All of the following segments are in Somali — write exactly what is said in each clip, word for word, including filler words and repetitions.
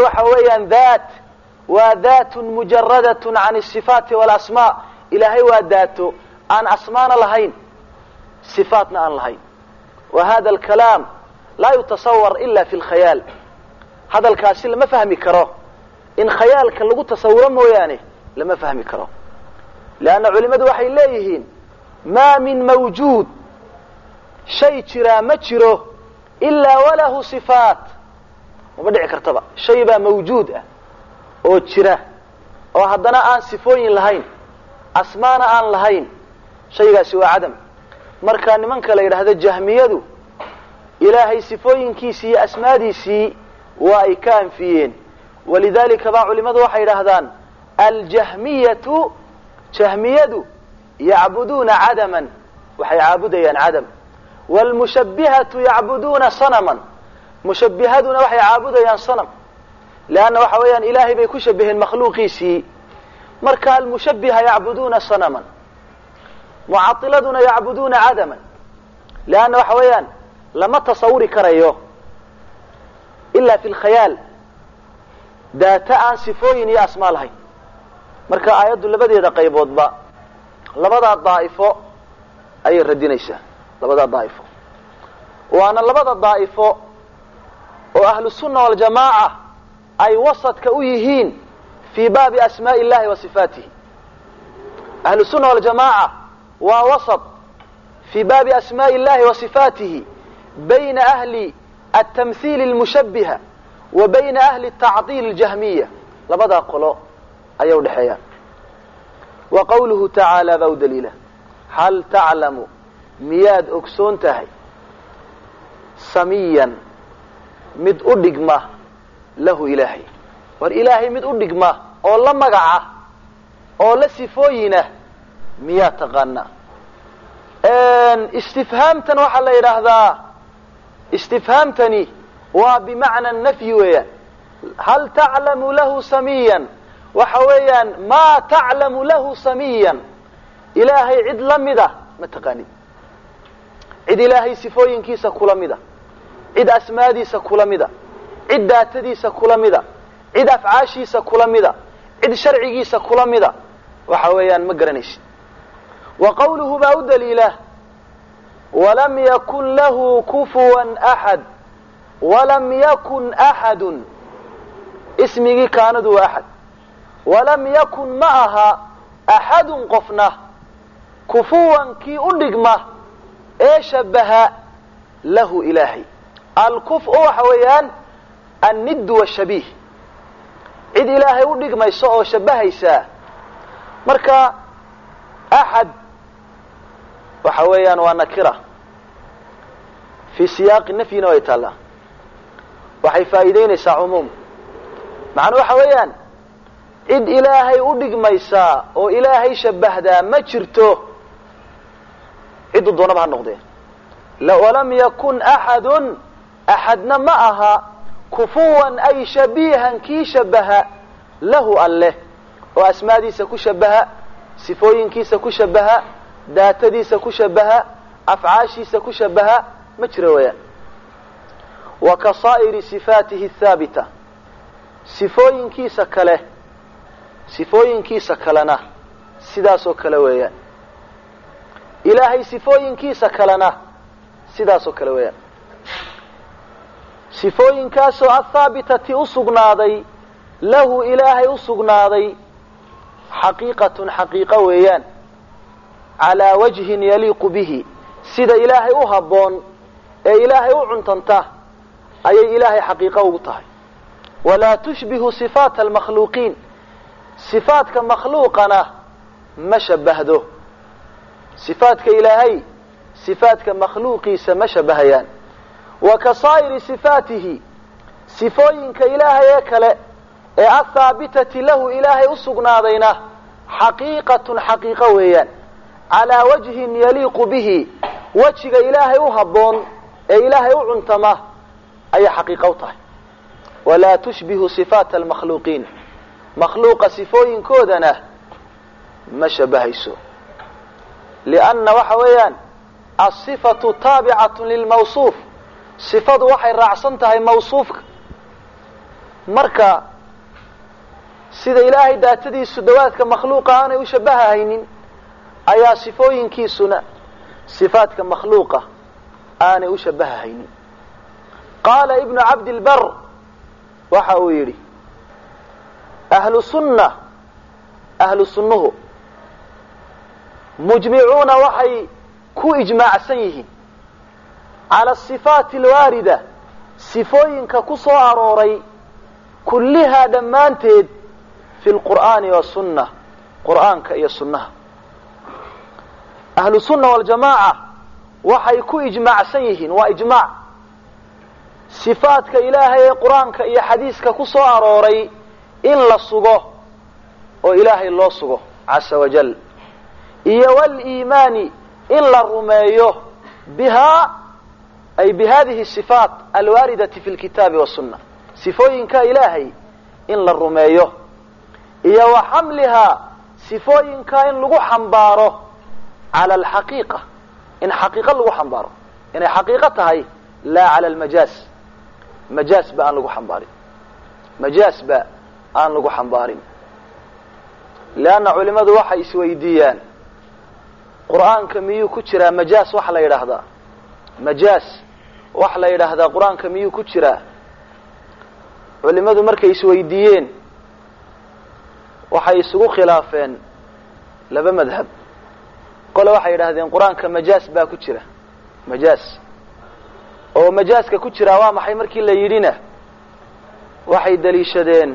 وحويا ذات وذات مجردة عن الصفات والأسماء إلهي وذاته أن أسمانا لهين صفاتنا أن لهين. وهذا الكلام لا يتصور إلا في الخيال. هذا الكاسل ما فهمي كراه إن خيالك لغو تصور مويانه لما فهمي كراه. لأن علماء وحي إليهين ما من موجود شيء ترى ما ترى إلا وله صفات. وبدع كرتبة شيء بقى موجود أو ترى أو هدنا آن صفوين لهين أسمانا آن لهين شيء سوى عدم. مركان من كلا هذا الجهمية إلهي صفوين كيسي أسمادي سي وأي كان فيين. ولذلك بعض علماء وحي هذان الجهمية جهمية يعبدون عدما وحي عابدين عدم. والمشبهة يعبدون صنما مشبهون وحي عابدين صنم. لأن وحويا إلهي بيكشبه المخلوق سي مركا المشبهة يعبدون صنما معطلون يعبدون عدما. لأن وحويا لما تصوري كريو إلا في الخيال داتا صفوين يا أسماء لهي. مركا آيات لبدي دا قيبود با لبدا الضائفو أي الردينيسة لبدا الضائفو. وأنا لبدا الضائفو وأهل السنة والجماعة أي وسط كأويهين في باب أسماء الله وصفاته. أهل السنة والجماعة ووسط في باب أسماء الله وصفاته بين أهل التمثيل المشبهة وبين أهل التعطيل الجهمية لبدا قلو أيو دحيان. وقوله تعالى ذو دليله هل تعلم مياد أكسون تهي سميا مد أدقمه له إلهي والإلهي مد أدقمه أو لمقعه أو لسفوينه مياد تغنى ان استفهامتن وحا لا يراهدا استفهامتني وبمعنى النفي ويا هل تعلم له سميا وحويا ما تعلم له سميا إلهي عد لمده ما تقاني عد إلهي سفوين كيسا كلمده عد أسماديسا كلمده عد داتديسا كلمده عد أفعاشيسا كلمده عد شرعيسا كلمده وحويا مقرنيش. وقوله باود دليله ولم يكن له كفوا أحد ولم يكن أحد اسمه كان ذو أحد ولم يكن معها أحد قفنه كفوا كي أدقمه إيش شبه له إلهي. الكفء حويان الند والشبيه عد إلهي أدقمه يسوء شبه يساه مركا أحد وحويان ونكرة في سياق النفي نويت الله وحي فائدين يسا عموم معنى وحويان إذ إلهي أدق ميسا وإلهي شبه دا ما جرته إذ الضونا بها النقضين ولم يكن أحد أحدنا معها كفوا أي شبيها كي شبه له الله وأسمادي سكو شبه صفوين كي سكو شبه داتدي سكو شبه أفعاشي سكو شبه مجرويا. وكصائر صفاته الثابتة صفوين كي سكله صفوين كي سكلنا سداسو كلويا إلهي صفوين كي سكلنا سداسو كلويا صفوين كاسو الثابتة أصغناضي له إلهي أصغناضي حقيقة حقيقة ويان على وجه يليق به سيد إلهي أهبون أي إلهي أعنتنته أي إلهي حقيقة وطهي. ولا تشبه صفات المخلوقين صفات كمخلوقنا ما شبهده صفات كإلهي صفات كمخلوقي سما شبهيان. وكصائر صفاته صفوين كإلهي يكلا الثابتة له إلهي أسقناضينه حقيقة حقيقة ويان على وجه يليق به وجه إلهي أهبون إلهي أعنتمه أي حقيقة وطهي. ولا تشبه صفات المخلوقين مخلوق صفوين كودنا ما شبهيسو لأن وحويان الصفة تابعة للموصوف صفة وحي رعصنتها موصوفك marka sida ilaahay daatadiisu dawaadka makhluuqa aanay u shabahahaynin ayaa sifooyinkiisuna sifaadka makhluuqa aanay u shabahahaynin. qaala ibnu cabdilbar waxa uu yidhi ahlu sunna ahlu sunnuhu mujmicuuna waxay ku ijmaacsan yihiin cala asifaati alwaarida sifooyinka ku soo arooray kullihaa dhammaanteed fi lqur'aani wasunna qur'aanka iyo sunnaha. ahlu sunna waljamaaca waxay ku ijmaacsan yihiin, waa ijmaac, sifaadka ilaahay ee qur-aanka iyo xadiiska ku soo arooray in la sugo oo ilaahay loo sugo casa wajal, iyo waliimaani in la rumeeyo bihaa ay bihadihi sifaat alwaaridati fi lkitaabi wasunna, sifooyinka ilaahay in la rumeeyo, iyo wa xamlihaa sifooyinka in lagu xambaaro cala alxaqiiqa, in xaqiiqo lagu xambaaro, inay xaqiiqo tahay, laa cala almajaaz, majaaz ba aan lagu xambaarin, majaaz ba aan lagu xambaarin. leanna culimadu waxay isweydiiyaan qur'aanka miyuu ku jiraa majaaz wax la yidhaahdaa, majaaz wax la yidhaahdaa qur-aanka miyuu ku jiraa? culimadu markay isweydiiyeen waxay isugu khilaafeen laba madhab. qole waxay yidhahdeen qur-aanka majaaz baa ku jira, majaaz, oo majaaska ku jiraa waa maxay markii la yidhina waxay daliishadeen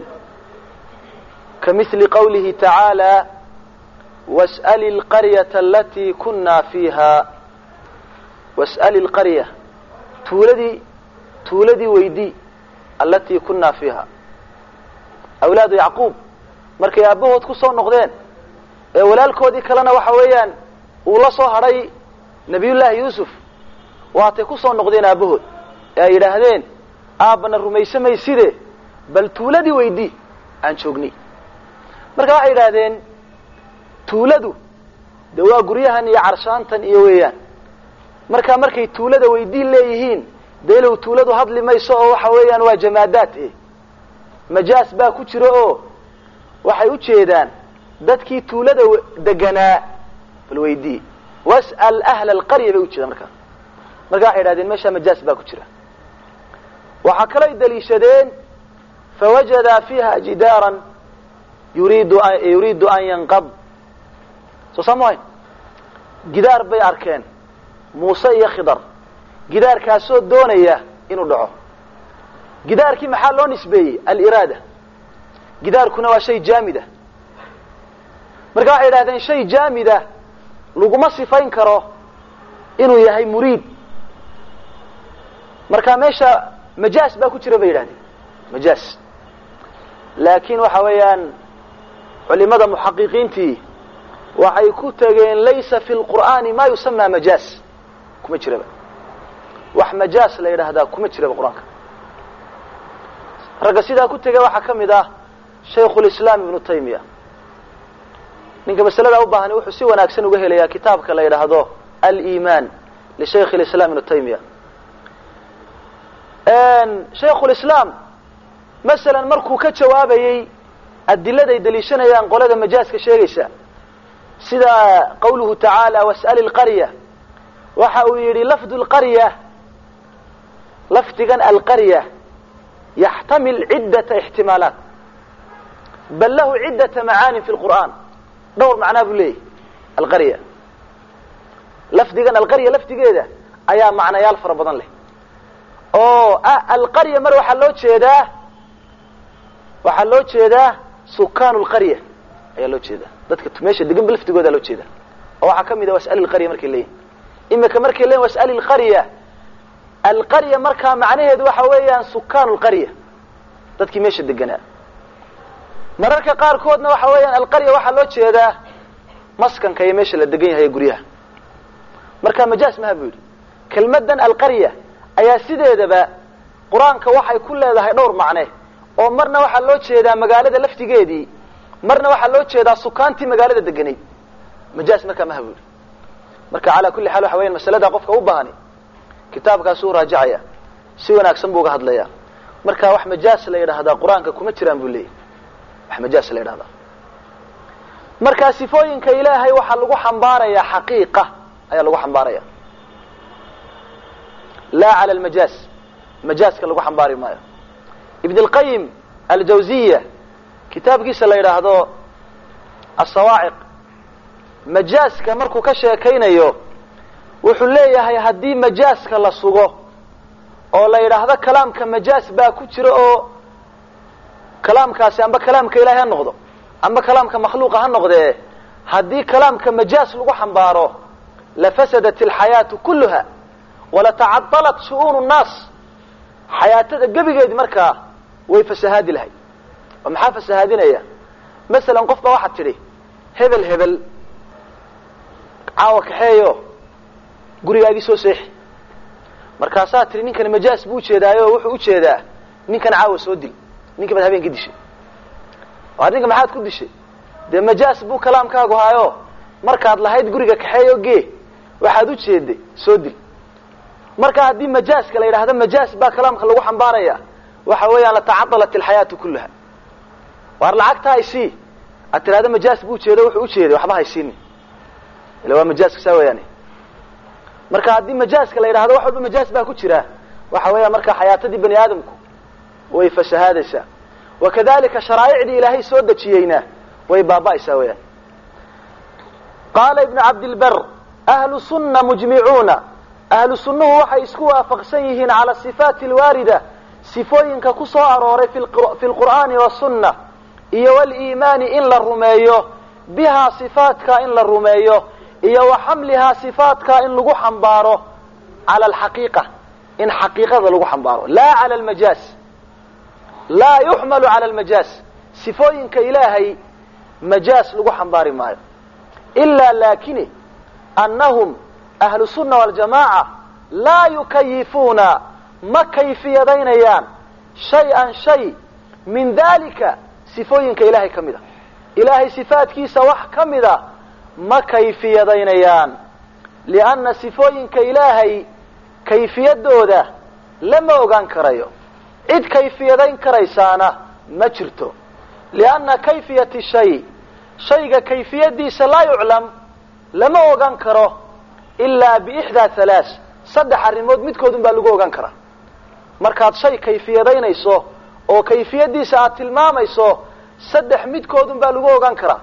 kamithli qawlihi tacaala was'ali alqaryata alatii kunna fiiha, was'ali alqarya, tuuladii tuuladii weydii, alatii kunna fiiha, awlaadu yacquub markay aabbahood ku soo noqdeen ee walaalkoodii kalena waxa weeyaan uu la soo hadhay nabiyullaahi yuusuf, waatay ku soo noqdeen aabbahood ee ay yidhaahdeen aabbana rumaysa mayside bal tuuladii weydii aan joognay. marka waxay yidhaahdeen tuuladu de waa guryahan iyo carshaantan iyo weeyaan, marka markay tuulada weydii leeyihiin dee ilow tuuladu hadli mayso oo waxa weeyaan waa jamaadaad eh, majaas baa ku jiro oo waxay u jeedaan dadkii tuulada deganaa bal weydii, was'al ahla alqarya bay u jeedaan markaa. marka waxay yidhahdeen meeshaa majaas baa ku jira. waxaa kaloo ay daliishadeen fawajada fiiha jidaaran yuriidu yuriidu an yanqab, soo saamahayn, gidaar bay arkeen muuse iyo khidar, gidaarkaasoo doonaya inuu dhaco. gidaarkii maxaa loo nisbeeyey? aliraada, gidaarkuna waa shay jaamida. marka waxay yidhahdeen shay jaamida laguma sifayn karo inuu yahay muriid, marka meesha majaas baa ku jira bay yidhahdeen, majaas. laakiin waxa weeyaan culimada muxaqiqiintii waxay ku tageen laysa fi lqur'aani ma yusamaa majaas, kuma jiraba wax majaas la yidhaahdaa, kuma jiraba qur-aanka. ragga sidaa ku tegay waxaa ka mid ah shaykhulislaam ibnu taymiya. ninka masalada u baahan wuxuu si wanaagsan uga helayaa kitaabka la yidhaahdo aliimaan lishaykh lislaam ibnu taymiya. shaykhulislaam masalan markuu ka jawaabayey adiladay daliishanayaan qolada majaaska sheegaysa, sida qawluhu tacaala was'ali alqarya, waxa uu yidhi lafdu alqarya, lafdigan alqarya yaxtamil ciddata ixtimaalaat bal lahu ciddata macaani fi lqur'aan, dhowr macnaa buu leeyahy alqarya. lafdigan alqarya lafdigeeda ayaa macnayaal fara badan leh oo alqarya mar waxaa loo jeedaa waxaa loo jeedaa sukaan lqarya ayaa loo jeedaa, dadka meesha degan ba lafdigooda loo jeedaa. oo waxaa kamid ah was'ali alqarya markay leeyihin, imika markay leeyihin was'ali alqarya, alqarya markaa macnaheedu waxa weeyaan sukaan lqarya, dadkii meesha deganaa. mararka qaarkoodna waxa weeyaan alqarya waxaa loo jeedaa maskanka iyo meesha la degan yahay guryaha. marka majaas maha buu yidhi. kelmadan alqarya ayaa sideedaba qur-aanka waxay ku leedahay dhowr macne, oo marna waxaa loo jeedaa magaalada laftigeedii, marna waxaa loo jeedaa sukaantii magaalada deganayd. majaas markaa maha buu yidhi. marka calaa kulli xaal waxa weyan masalada qofka u baahani kitaabkaasuu raajacaya, si wanaagsan buu uga hadlaya. marka wax majaas la yiraahdo quraanka kuma jiraan buu leeyahay wax majaas la yiraahdo marka sifooyinka ilaahay waxa lagu xambaaraya xaqiiqa ayaa lagu xambaaraya la ala al-majaas majaaska lagu xambaari maayo ibn al-qayyim al-jawziyya kitaabkiisa la yiraahdo as-sawaa'iq majaaska markuu ka sheekaynayo wuxuu leeyahay hadii majaaska la sugo oo la yiraahdo kalaamka majaas baa ku jira oo kalaamkaasi amba kalaamka ilaahay ha noqdo amba kalaamka makhluuqa ha noqdee hadii kalaamka majaas lagu xambaaro la fasadat al-hayatu kullaha wala ta'attalat shu'un an-nas hayaatada gabigeed markaa way fasahaadi lahay oo maxaa fasahaadinaya mesela qofba waxa tiri hebel hebel caawa kaxeeyo gurigaagi soo seexi markaasaa tiri ninkan majaas buu jeedaayo wuxuu u jeedaa ninkan caawa soo dil ninka bad habeenka dishay waa ninka maxaad ku dishay de majaas buu kalaamkaagu haayo markaad lahayd guriga kaxeeyo gee waxaad u jeeday soo dil marka hadii majaaska la yiraahdo majaas baa kalaamka lagu xambaaraya waxa weeyaan la ta'attalat al-hayatu kullaha war lacagta ay si atirada majaas buu jeedo wuxuu u jeeday waxba haysiin ila waa majaaska saawayani marka hadii majaaska la yiraahdo wax walba majaas baa ku jira waxa weeyaan marka hayaatadii bani aadamku way fasahaadaysaa wakadalika sharaa'icdi ilaahay soo dajiyayna way baaba'aysaa weeyaan qala ibn abd al-barr ahlu sunna mujmi'una ahlu sunnuhu waxay isku waafaqsan yihiin ala sifaati al-waarida sifooyinka ku soo arooray fi al-qur'aani wa sunnah iyo wal iimaani in la rumeeyo biha sifaatka in la rumeeyo iyo wa hamliha sifaatka in lagu xambaaro ala al-haqiqa in haqiiqada lagu xambaaro la ala al-majaas la yuhmalu ala al-majaas sifooyinka ilaahay majaas lagu xambaari maayo illa lakin annahum ahlu sunna wal jamaa la yukayifuna ma kayfiyadaynayaan shay'an shay min dalika sifooyinka ilaahay kamida ilaahay sifaatkiisa wax kamida ma kayfiyadaynayaan lianna sifooyinka ilaahay kayfiyadooda lama ogaan karayo cid kayfiyadayn karaysaana ma jirto lianna kayfiyati shay shayga kayfiyadiisa la yuclam lama ogaan karo illa bi ihda thalath saddex arimood midkood baa lagu ogaan karaa markaad shay kayfiyadaynayso oo kayfiyadiisa aad tilmaamayso saddex midkood baa lagu ogaan karaa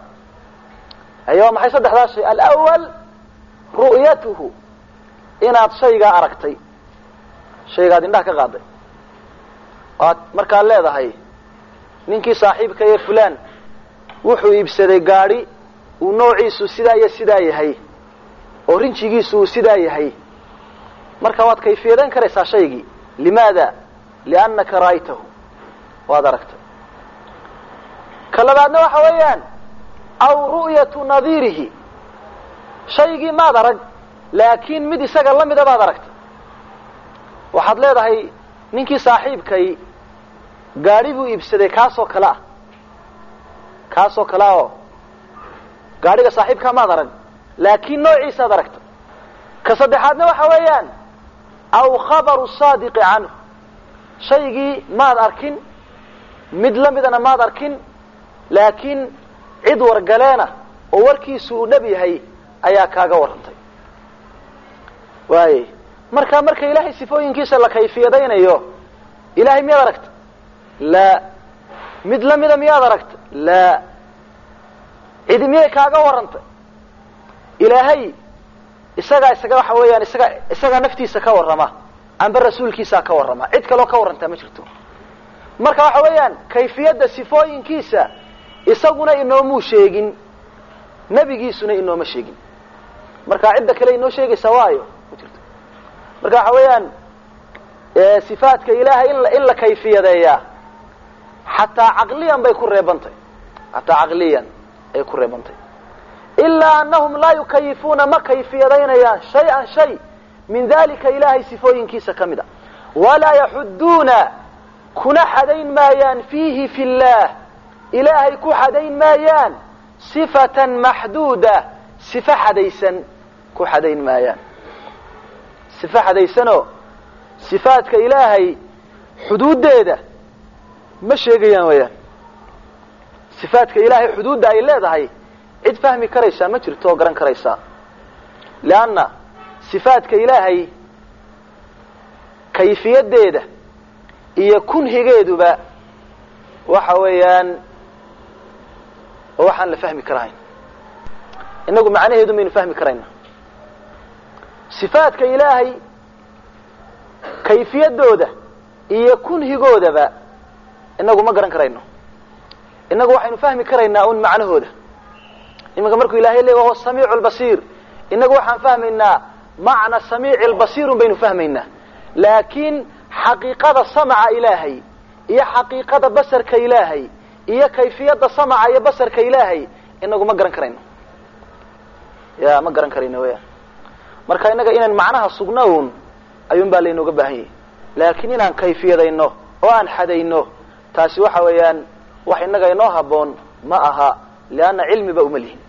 ayo maxay saddexdaas shay al-awwal ru'yatuhu inaad shayga aragtay shaygaad indhaha ka qaaday aad markaa leedahay ninkii saaxiibka ee fulaan wuxuu iibsaday gaari uu noociisu sidaa iyo sidaa yahay oo rinjigiisu sidaa yahay marka waad kayfiyadan karaysaa shaygii limaada liannaka ra'aytahu waad aragtay kalabaadna waxa weeyaan aw ru'yatu nadirihi shaygii maad arag laakiin mid isaga la mida baad aragtay waxaad leedahay ninkii saaxiibkay gaari buu iibsaday kaasoo kale ah kaasoo kale oo gaariga saaxiibka maad arag laakiin noociisa aad aragtay ka saddexaadna waxa weeyaan aw khabaru saadiqi canhu shaygii maad arkin mid la midana maad arkin laakiin cid wargaleena oo warkiisu u dhab yahay ayaa kaaga warantay waaye marka marka ilaahay sifooyinkiisa la kayfiyadaynayo ilaahay miyaad aragtay la mid la mida miyaad aragtay la cid miyay kaaga warantay ilaahay isaga isaga waxa weeyaan isaga isaga naftiisa ka warrama amba rasuulkiisa ka warrama cid kale oo ka warranta ma jirto marka waxa weeyaan kayfiyada sifooyinkiisa isaguna inoo sheegin nabigiisuna inoo ma sheegin marka cidda kale inoo sheegaysa waayo ma jirto marka waxa weeyaan ee sifaatka ilaahay in la in la kayfiyadeeya hatta aqliyan bay ku reebantay hatta aqliyan ay ku reebantay illa annahum la yukayifuna ma kayfiyadaynayaan shay'an shay min dhalika ilaahay sifooyinkiisa kamida wala yahudduna kuna hadayn maayaan fihi fillah ilaahay ku hadayn maayaan sifatan mahduda sifa hadaysan ku hadayn maayaan sifa hadaysano sifaatka ilaahay xuduudeeda ma sheegayaan weeyaan sifaadka ilaahay xuduudda ay leedahay cid fahmi karaysaa ma jirto oo garan karaysaa laana sifaadka ilaahay kayfiyadeeda iyo kunhigeeduba waxa weeyaan waxaan la fahmi karayn inagu macnaheedu maynu fahmi karayna sifaadka ilaahay kayfiyadooda iyo kunhigoodaba inagu ma garan karayno inagu waxaynu fahmi karaynaa un macnahooda imanka markuu ilaahay leeyahay huwa samiicul basiir inagu waxaan fahmaynaa macna samiicul basiir baynu fahmaynaa laakiin xaqiiqada samca ilaahay iyo xaqiiqada basarka ilaahay iyo kayfiyada samca iyo basarka ilaahay inagu ma garan karayno ya ma garan karayno weya marka inaga inaan macnaha sugnoon ayuun baa laynooga baahan yahay laakiin inaan kayfiyadayno oo aan xadayno taasi waxa weeyaan wax inaga inoo haboon ma aha laana cilmiba uma lihin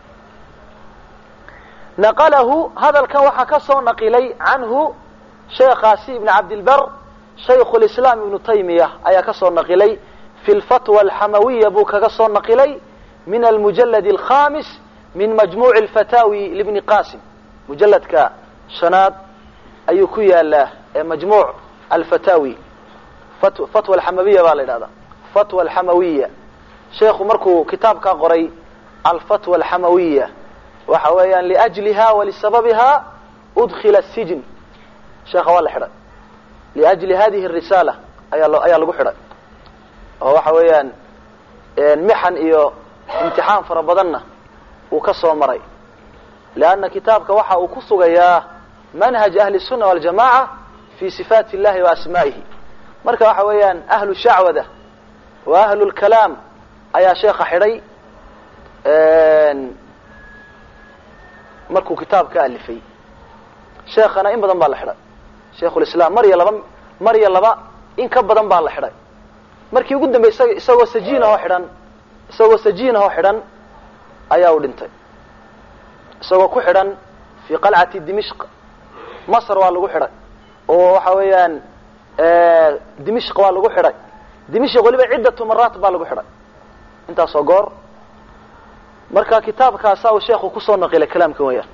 naqalahu hadalkan waxa ka soo naqilay canhu sheekhaasi ibn cabdilbar shaykhu lislaam ibnu taymiyah ayaa ka soo naqilay fi lfatwa alxamawiya buu kaga soo naqilay min almujalad alkhamis min majmuuci alfataawi libni qasim mujaladka shanaad ayuu ku yaalaa ee majmuuc alfataawi fatwa alxamawiya baa la yidhahdaa fatwa alxamawiya sheekhu markuu kitaabkaa qoray alfatwa alxamawiya waxa weeyaan liajliha walisababiha udkhila sijn sheekha waa la xidhay liajli hadihi risaala ayaa ayaa lagu xidhay oo waxa weeyaan mixan iyo imtixaan fara badanna uu ka soo maray leanna kitaabka waxa uu ku sugayaa manhaj ahli الsunna waljamaca fi sifaat illahi wa asmaa'ihi marka waxa weeyaan ahlu shacwada wa ahlu lkalaam ayaa sheekha xidhay markuu kitaabka alifay sheekhana in badan baa la xidhay shaykhulislaam mar iyo laba mar iyo laba in ka badan baa la xidhay markii ugu dambaysa isagoo sajiinahoo xidhan isagoo sajiinahoo xidhan ayaa u dhintay isagoo ku xidhan fii qalcati dimishq masr waa lagu xidhay oo waxa weeyaan dimishq waa lagu xidhay dimishq waliba ciddatu maraat baa lagu xidhay intaasoo goor marka kitaabkaasa uu sheekhu kusoo naqilay kalaamkan weeyaan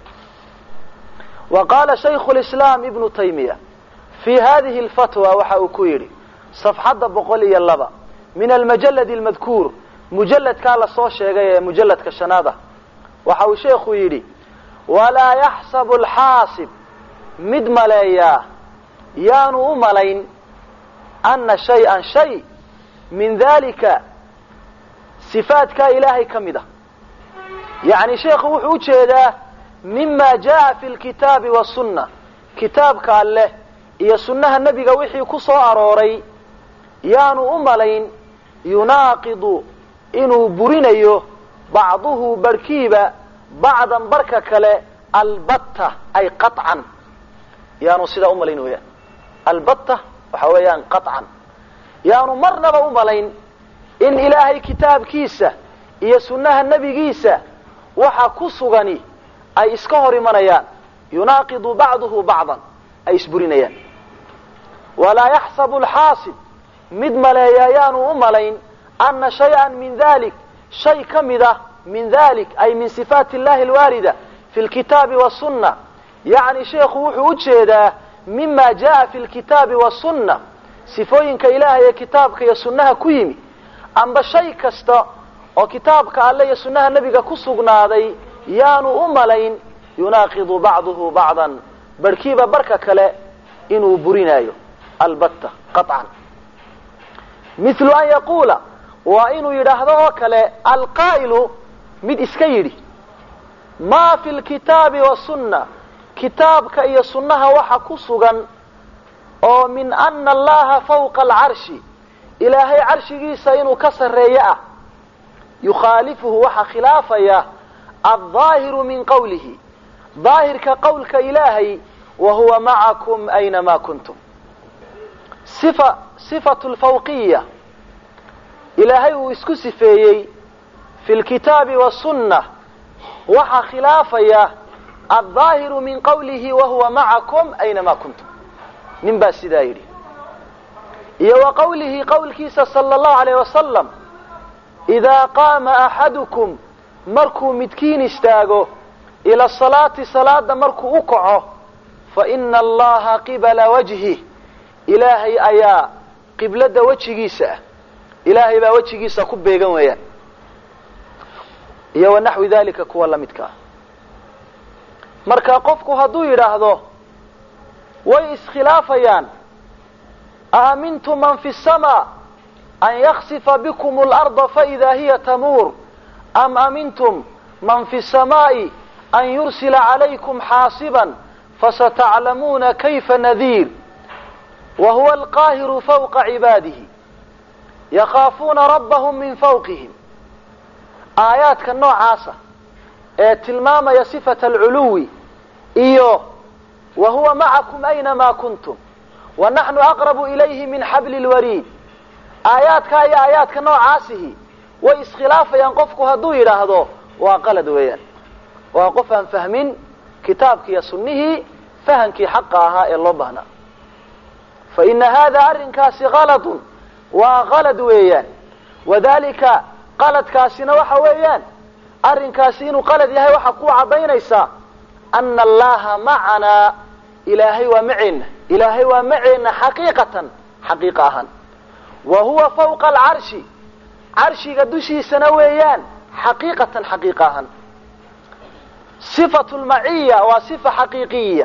wa qaala shaykhu lislaam ibnu taymiya fi hadihi alfatwa waxa uu ku yidhi safxadda boqol iyo laba min almajalad almadkuur mujaladkaa lasoo sheegay ee mujaladka shanaada waxa uu sheekhu yidhi walaa yaxsabu alxaasib mid maleeyaa yaanu u malayn ana shay-an shay min dalika sifaadkaa ilaahay ka mid a yacni sheekhu wuxuu ujeedaa mima jaa fi lkitaabi wasunna kitaabka alleh iyo sunnaha nebiga wixii ku soo arooray yaanu u malayn yunaaqidu inuu burinayo bacduhu barhkiiba bacdan barka kale albatta ay qaطcan yaanu sidaa u malayn weyaan albatta waxa weeyaan qaطcan yaanu marnaba u malayn in ilaahay kitaabkiisa iyo sunnaha nebigiisa waxa ku sugani ay iska hor imanayaan yunaaqidu bacduhu bacdan ay isburinayaan walaa yaxsabu alxaasib mid maleeya yaanu u malayn ana shay-an min dalik shay ka mid ah min dalik ay min sifaati illahi alwaarida fi lkitaabi wasunna yacni sheekhu wuxuu ujeedaa mima jaa fi lkitaabi wasunna sifooyinka ilaahay ee kitaabka iyo sunnaha ku yimi amba shay kasta oo kitaabka alle iyo sunnaha nebiga ku sugnaaday yaanu u malayn yunaaqidu bacduhu bacdan barhkiiba barka kale inuu burinaayo albatta qaطcan mithlu an yaquula waa inuu yidhaahdo oo kale alqaa'ilu mid iska yidhi maa fi lkitaabi wasunna kitaabka iyo sunnaha waxa ku sugan oo min ana allaha fawqa alcarshi ilaahay carshigiisa inuu ka sarreeyo ah yukhaalifuhu waxa khilaafaya aldaahiru min qawlihi daahirka qowlka ilaahay wa huwa macakum aynamaa kuntum sifa sifatu lfawqiya ilaahay uu isku sifeeyey fi lkitaabi wasunna waxaa khilaafaya aldaahiru min qawlihi wa huwa macakum aynamaa kuntum nin baa sidaa yidhi iyo wa qawlihi qawlkiisa sala allahu alayh wasalam idaa qaama axadukum markuu midkiin istaago ila salaati salaada markuu u kaco fa ina allaha qibala wajhih ilaahay ayaa qiblada wejigiisa ah ilaahay baa wejigiisa ku beegan weeyaan iyo wanaxwi dalika kuwa la midka ah marka qofku hadduu yidhaahdo way iskhilaafayaan aamintum man fi الsamaa an yaksifa bikum اlarda faإida hiya tamuur am amintum man fi الsamaaءi an yursila calaykum xaasiban fasataclamuuna kayfa nadiir wahuwa alqaahiru fawqa cibaadihi yakhaafuuna rabbahum min fawqihim aayaadka noocaasa ee tilmaamaya sifata alculuwi iyo wahuwa macakum aynamaa kuntum wanaxnu aqrabu ilayhi min xabli lwariid aayaadkaa iyo aayaadka noocaasihi way iskhilaafayaan qofku hadduu yidhaahdo waa qalad weeyaan waa qof aan fahmin kitaabki iyo sunnihii fahankii xaqa ahaa ee loo baahnaa fa ina hada arrinkaasi kaladun waa qalad weeyaan wadalika qaladkaasina waxa weeyaan arrinkaasi inuu qalad yahay waxa ku caddaynaysaa ana allaha macanaa ilaahay waa maceena ilaahay waa maceena xaqiiqatan xaqiiqa ahaan wa huwa fawqa alcarshi carshiga dushiisana weeyaan xaqiiqatan xaqiiqa ahaan sifatu lmaciya waa sifa xaqiiqiya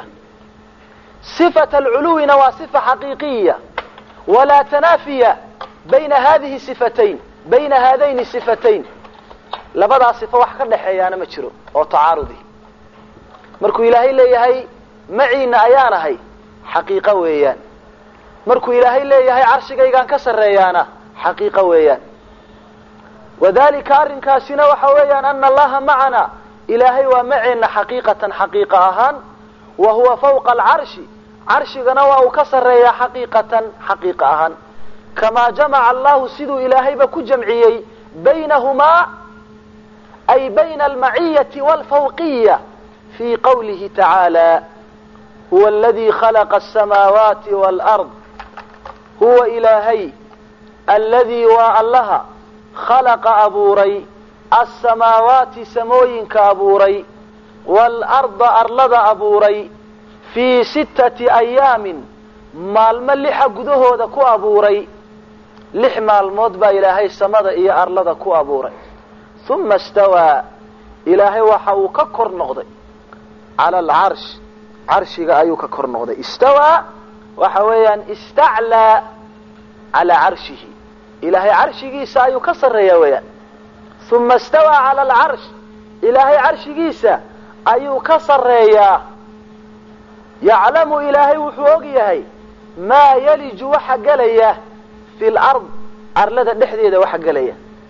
sifata alculuwina waa sifa xaqiiqiya walaa tanaafiya bayna hadihi sifatayn bayna haadayni sifatayn labadaa sifo wax ka dhexeeyaana ma jiro oo tacaarudi markuu ilaahay leeyahay maciina ayaan ahay xaqiiqa weeyaan markuu ilaahay leeyahay carshigaygaan ka sarreeyaana xaqiiqa weeyaan wadalika arrinkaasina waxa weeyaan ana allaha macana ilaahay waa maceena xaqiiqatan xaqiiqa ahaan wa huwa fawqa alcarshi carshigana waa uu ka sarreeyaa xaqiiqatan xaqiiqa ahaan kamaa jamaca allahu siduu ilaahayba ku jamciyey baynahumaa ay bayna almaciyati walfawqiya fi qawlihi tacaala huwa aladii khalaqa asamaawaati waalard huwa ilaahay alladii waa allaha khalaqa abuuray alsamaawaati samooyinka abuuray waalarda arlada abuuray fii sittati ayaamin maalmo lixa gudahooda ku abuuray lix maalmood baa ilaahay samada iyo arlada ku abuuray uma istawaa ilaahay waxa uu ka kor noqday cala alcarsh carshiga ayuu ka kor noqday istawaa waxa weeyaan istaclaa calaa carshihi ilaahay carshigiisa ayuu ka sarreeyaa weeyaan uma istawaa cala alcarsh ilaahay carshigiisa ayuu ka sarreeyaa yaclamu ilaahay wuxuu og yahay maa yaliju waxa gelaya fi lard arlada dhexdeeda waxa gelaya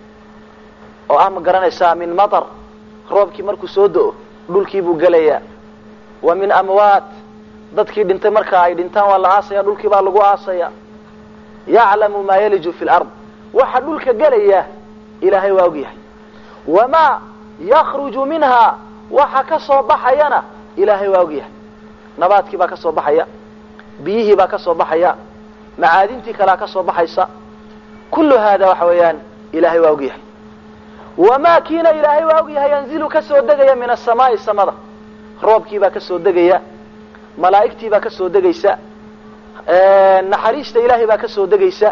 oo ah ma garanaysaa min matar roobkii markuu soo do-o dhulkii buu gelayaa wa min amwaat dadkii dhintay markaa ay dhintaan waa la aasaya dhulkii baa lagu aasaya yaclamu maa yaliju fi lard waxa dhulka gelaya ilaahay waa og yahay wamaa yakruju minhaa waxa ka soo baxayana ilaahay waa og yahay nabaadkii baa ka soo baxaya biyihii baa ka soo baxaya macaadintii kalea ka soo baxaysa kullu haada waxa weeyaan ilaahay waa og yahay wamaa kiina ilaahay waa og yahay yanzilu ka soo degaya min asamaai samada roobkii baa ka soo degaya malaa'igtii baa ka soo degaysa naxariista ilaahay baa ka soo degaysa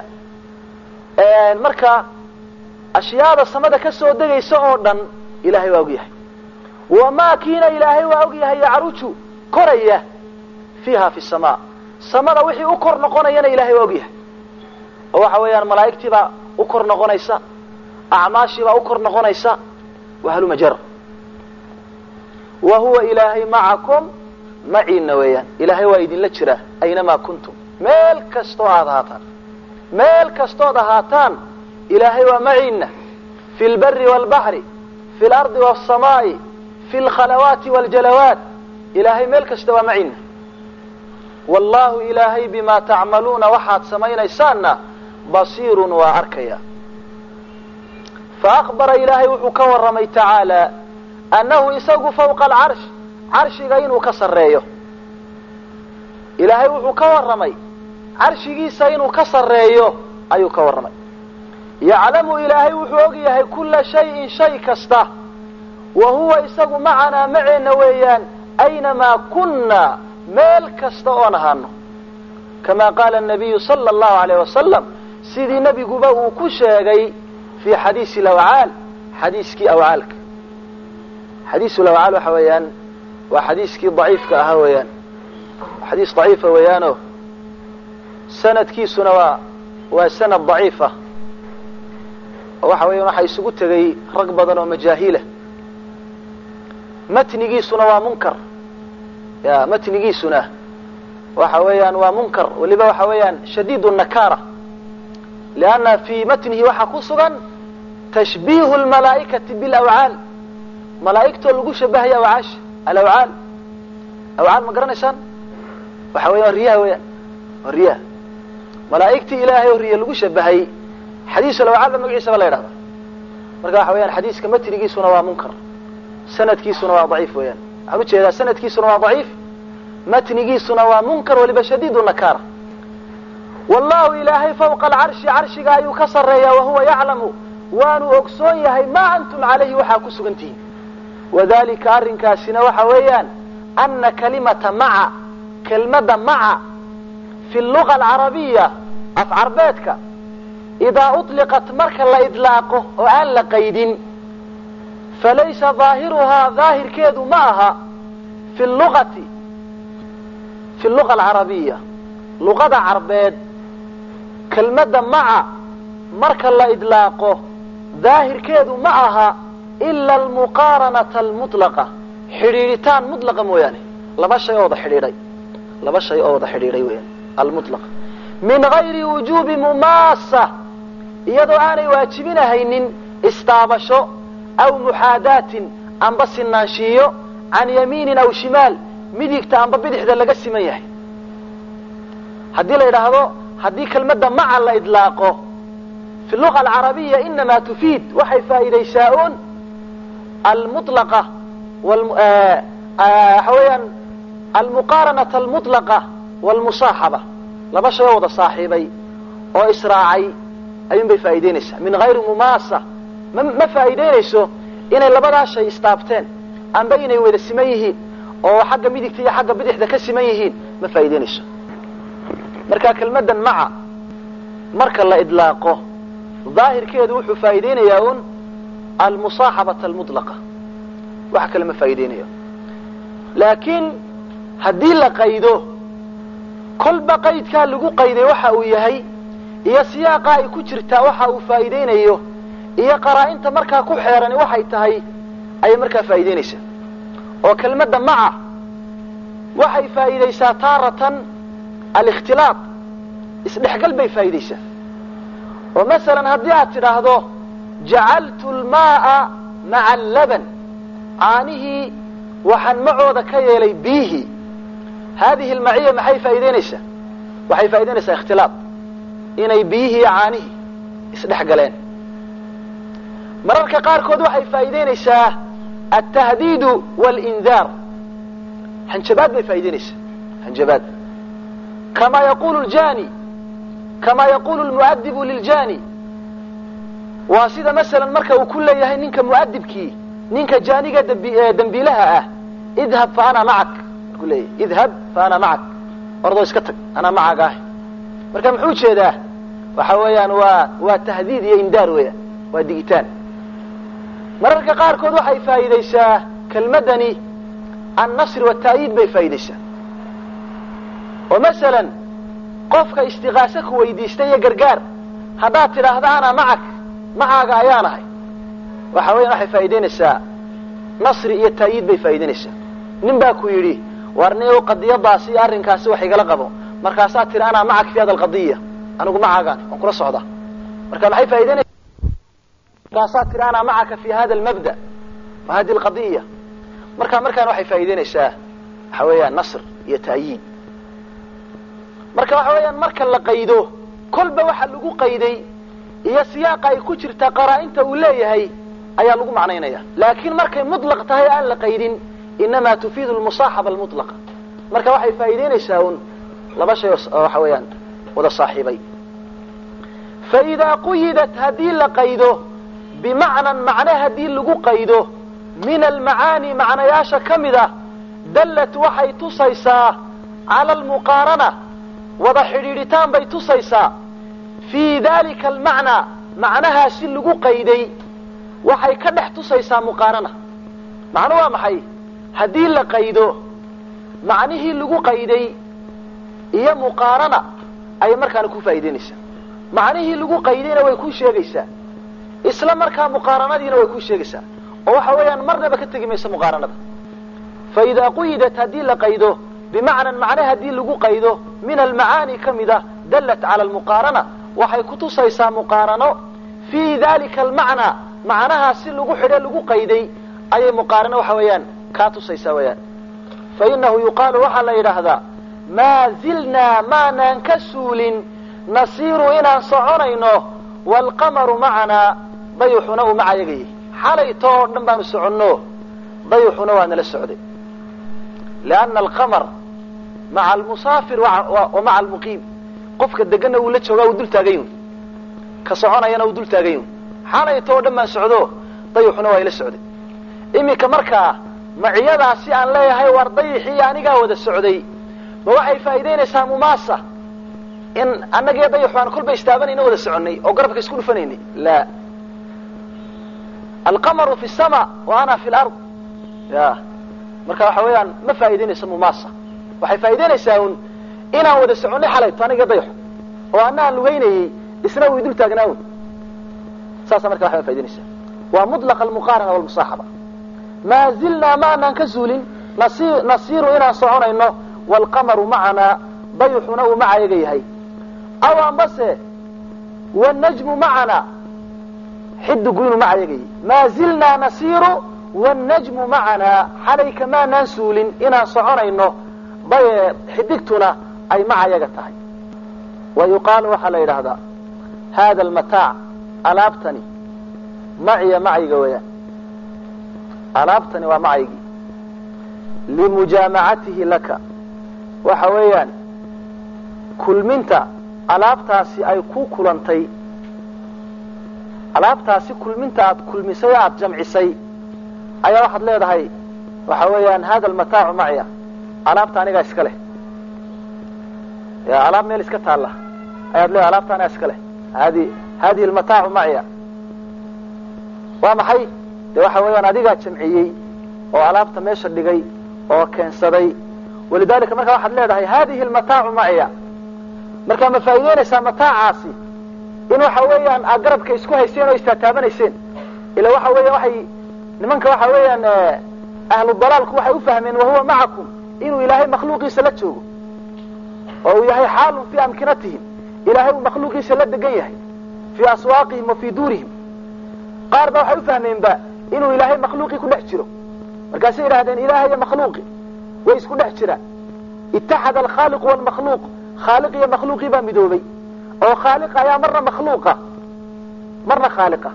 marka ashyaada samada ka soo degaysa oo dhan ilaahay waa og yahay wamaa kiina ilaahay waa og yahay yacruju koraya fiiha fi samaa samada wixii u kor noqonayana ilaahay waa og yahay oo waxa weeyaan malaa'igtii baa u kor noqonaysa acmaashii baa u kor noqonaysa wahaluma jar wa huwa ilaahay macakum maciina weeyaan ilaahay waa idinla jira aynamaa kuntum meel kastoo aad ahaataan meel kastood ahaataan ilaahay waa maciina fi lbari waalbaxri fi lardi waalsamaa'i fi lkhalawaati waljalawaat ilaahay meel kasta waa maciina wallahu ilaahay bima tacmaluuna waxaad samaynaysaanna basiirun waa arkaya faakbara ilaahay wuxuu ka warramay tacaala annahu isagu fawqa alcarsh carshiga inuu ka sarreeyo ilaahay wuxuu ka warramay carshigiisa inuu ka sarreeyo ayuu ka warramay. yaclamu ilaahay wuxuu og yahay kulla shayin shay kasta, wa huwa isagu macanaa maceenna weeyaan aynamaa kunna meel kasta oon ahaano, kama qaala nabiyu sala allahu alayh wasalam, sidii nebiguba uu ku sheegay fii xadiisi lawcaal, xadiiskii awcaalka. xadiisu lawcaal waxa weeyaan waa xadiiskii daciifka ahaa weeyaan, xadiis daciifa weeyaano sanadkiisuna waa waa sanad daciifa, oo waxa weeyaan waxa isugu tegay rag badan oo majaahiila. matnigiisuna waa munkar, ya matnigiisuna waxa weeyaan waa munkar, waliba waxa weeyaan shadiid النakara, لأnna fii matnihi waxaa ku sugan tashbiihu الmalaaئikaةi biاlawcaal, malaa'igtoo lagu shabahaya awcaasha. alawcaal awcaal ma garanaysaan? waxa weya riyaha weeyaan, waa riyaha. malaa'igtii ilaahay oo riya lagu shabahay, xadiisu alawcaal ba magaciisaba la yidhahda. marka waxa weeyaan xadiiska matnigiisuna waa munkar, sanadkiisuna waa daciif weeyaan. waxaan ujeedaa sanadkiisuna waa daciif, matnigiisuna waa munkar, waliba shadiid النakara. wallahu ilaahay fawqa alcarshi, carshiga ayuu ka sarreeyaa, wahuwa yaclamu waanu ogsoon yahay maa antum calayhi waxaa ku sugan tihiin. wadalika arrinkaasina waxa weeyaan ana kalimata maca, kelmadda maca fi luga alcarabiya, af carbeedka, idaa uطliqat marka la idlaaqo oo aan la qaydin, falaysa daahiruhaa daahirkeedu ma aha fi lugati fi luga alcarabiya, luqada carbeed kelmadda maca marka la idlaaqo daahirkeedu ma aha ila almuqaaranata almutlaqa, xidhiidhitaan mutlaqa mooyaane. laba shay oo wada xidhiidhay, laba shay oo wada xidhiidhay weeyaan almutlaq, min gayri wujuubi mumaasa, iyadoo aanay waajibinahaynin istaabasho, aw muxaadaatin amba sinaanshiiyo, can yamiinin aw shimaal, midigta amba bidixda laga siman yahay. haddii la yidhaahdo haddii kelmadda maca la idlaaqo fi luga alcarabiya inamaa tufiid, waxay faa'iidaysaa un almutlaqa waxa weeyaan almuqaaranata almutlaqa walmusaaxaba, laba shay oo wada saaxiibay oo israacay ayuun bay faa'iideynaysaa. min gayri mumaasa ma ma faa'iideynayso inay labadaa shay istaabteen, amba inay wada siman yihiin oo xagga midigta iyo xagga bidixda ka siman yihiin, ma faa'iideynayso. marka kelmaddan maca marka la idlaaqo daahirkeedu wuxuu faa'iideynayaa un almusaaxabata almutlaqa, wax kale ma faa'iideynayo. laakiin haddii la qaydo, kolba qaydkaa lagu qayday waxa uu yahay, iyo siyaaqa ay ku jirtaa waxa uu faa'iideynayo, iyo qaraa-inta markaa ku xeerani waxay tahay, ayay markaa faa'iideynaysaa. oo kelmadda maca waxay faa'iidaysaa taaratan alikhtilaaq, isdhexgal bay faa'iidaysaa. oo masalan haddii aad tidhaahdo jacaltu almaa'a maca allaban, caanihii waxaan macooda ka yeelay biyihii, haadihi almaciya maxay faa'iideynaysaa? waxay faa'iideynaysaa ikhtilaaq, inay biyihii iyo caanihii isdhex galeen. mararka qaarkood waxay faa'iideynaysaa altahdiidu waalindaar, hanjabaad bay faa'iideynaysaa, hanjabaad. kama yaqulu ljani, kama yaqulu lmu'adibu liljani, waa sida masalan marka uu ku leeyahay ninka mu'adibkii ninka jaaniga dembiilaha ah, idhab fa ana macak, markuu leeyahay idhab fa ana macak, ordoo iska tag, anaa macaaga ah. marka muxuu ujeedaa? waxa weeyaan waa waa tahdiid iyo indaar weeyaan, waa digitaan. mararka qaarkood waxay faa'iidaysaa kelmaddani annasr wata'yiid bay faa'iidaysaa. oo masalan qofka istiqaase ku weydiistay iyo gargaar, haddaad tidhaahda ana macak, macaaga ayaan ahay, waxa weeyaan waxay faa'iideynaysaa nasri iyo ta'yiid bay faa'iideynaysaa. nin baa ku yidhi warniyow qadiyadaasi iyo arrinkaasi wax igala qabo, markaasaad tidhi anaa macak fi hada alqadiya, anigu macaagaan waan kula socdaa. marka maxay faa'iideynaysaa? markaasaad tidhi anaa macaka fi hada almabda wa hadi alqadiya. marka markaan waxay faa'iideynaysaa waxa weeyaan nasr iyo ta'yiid. marka waxa weeyaan marka la qaydo, kolba waxa lagu qayday iyo siyaaqa ay ku jirtaa qaraa-inta uu leeyahay ayaa lagu macnaynaya. laakiin markay mutlaq tahay aan la qaydin, inamaa tufiidu almusaaxaba almutlaqa. marka waxay faa'iideynaysaa un laba shay oo waxa weeyaan wada saaxiibay. فإذا قيدت هذه لقيده بمعنى معنى هذه لغو قيده من المعاني معنى ياشا كمدة دلت وحي تصيصا على المقارنة وضحريرتان بي تصيصا في ذلك المعنى معناها سلغو قيدي وحي كدح تصيصا مقارنة معنى ومحي هذه لقيده معنيه لغو قيدي هي مقارنة أي مركان كو فايدينيسا معنيه لغو قيدينا ويكون شيغيسا isla markaa muqaaranadiina way ku sheegaysaa oo waxa weeyaan marnaba ka tagi mayso muqaaranada fa idha qidat hadii la qaydo bimaana macnaha hadii lagu qaydo min almaani kamida dallat ala almuqarana waxay ku tusaysaa muqaarano fi dhalika almaana macnaha si lagu xidho lagu qayday ay muqaarano waxa weeyaan ka tusaysaa weeyaan fa innahu yuqalu waxa la yiraahdaa ma zilna ma nankasulin nasiru ina soconayno wal qamaru ma'ana ضيحنا ومع يجي حالي طور نبان سعنوه ضيحنا وانا للسعودي لأن القمر مع المسافر ومع المقيم قفك الدقنا ولا تشوغا ودول تاغيون كسعونا ينا ودول تاغيون حالي طور نبان سعودوه ضيحنا وانا للسعودي إمي كمركا معيادة سيان لا هاي وارضيحي يعني قاود السعودي بوحي فايدين سامو ماسة إن أنا جاي ضيحوان كل بيستابني نود السعودي أو قربك يسكون فنيني لا القمر في السماء وانا في الارض يا marka waxa weeyaan ma faa'iideynayso mumaasa waxay faa'iideynaysaa un inaan wada soconay xalay taniga dayax oo anaa lugeynay isna uu dul taagnaa saasa marka waxa faa'iideynaysaa waa mutlaq al-muqarana wal musahaba ma zilna ma nan kazulin nasir nasiru ina soconayno wal qamaru ma'ana dayuhuna uu ma'a yahay aw ambase wan najmu ma'ana حد قولوا معي ما زلنا نسير والنجم معنا حليك ما ننسول إنا صعنا إنه ضي حدكتنا أي معي قتاي ويقال وحلي هذا هذا المتاع ألابتني معي معي قويا ألابتني ومعي لمجامعته لك وحويان كل منت ألابتاسي أي كوكولانتي alaabtaasi kulminta aad kulmisay aad jamcisay ayaa waxaad leedahay waxa weeyaan hada almataacu maciya alaabta aniga iska leh ya alaab meel iska taala ayaad leedahay alaabta aniga iska leh hadi hadi almataacu maciya waa maxay de waxa weeyaan adiga jamciyay oo alaabta meesha dhigay oo keensaday walidaalka marka waxaad leedahay hadihi almataacu maciya marka ma faa'iideynaysaa mataacaasi in waxa weeyaan aqrabka isku hayseen oo istaataabanayeen ila waxa weeyaan waxay nimanka waxa weeyaan ahlu dalaalku waxay u fahmeen wa huwa ma'akum inuu ilaahay makhluuqiisa la joogo oo yahay xaal fi amkinatihim ilaahay makhluuqiisa la degan yahay fi aswaaqihim wa fi durihim qarba waxay u fahmeen ba inuu ilaahay makhluuqi ku dhex jiro markaas ay yiraahdeen ilaahay iyo makhluuqi way isku dhex jiraan ittahada al-khaliq wal makhluuq khaliq iyo makhluuqi ba midoobay oo khaliqa ayaa marna makhluuqa marna khaliqa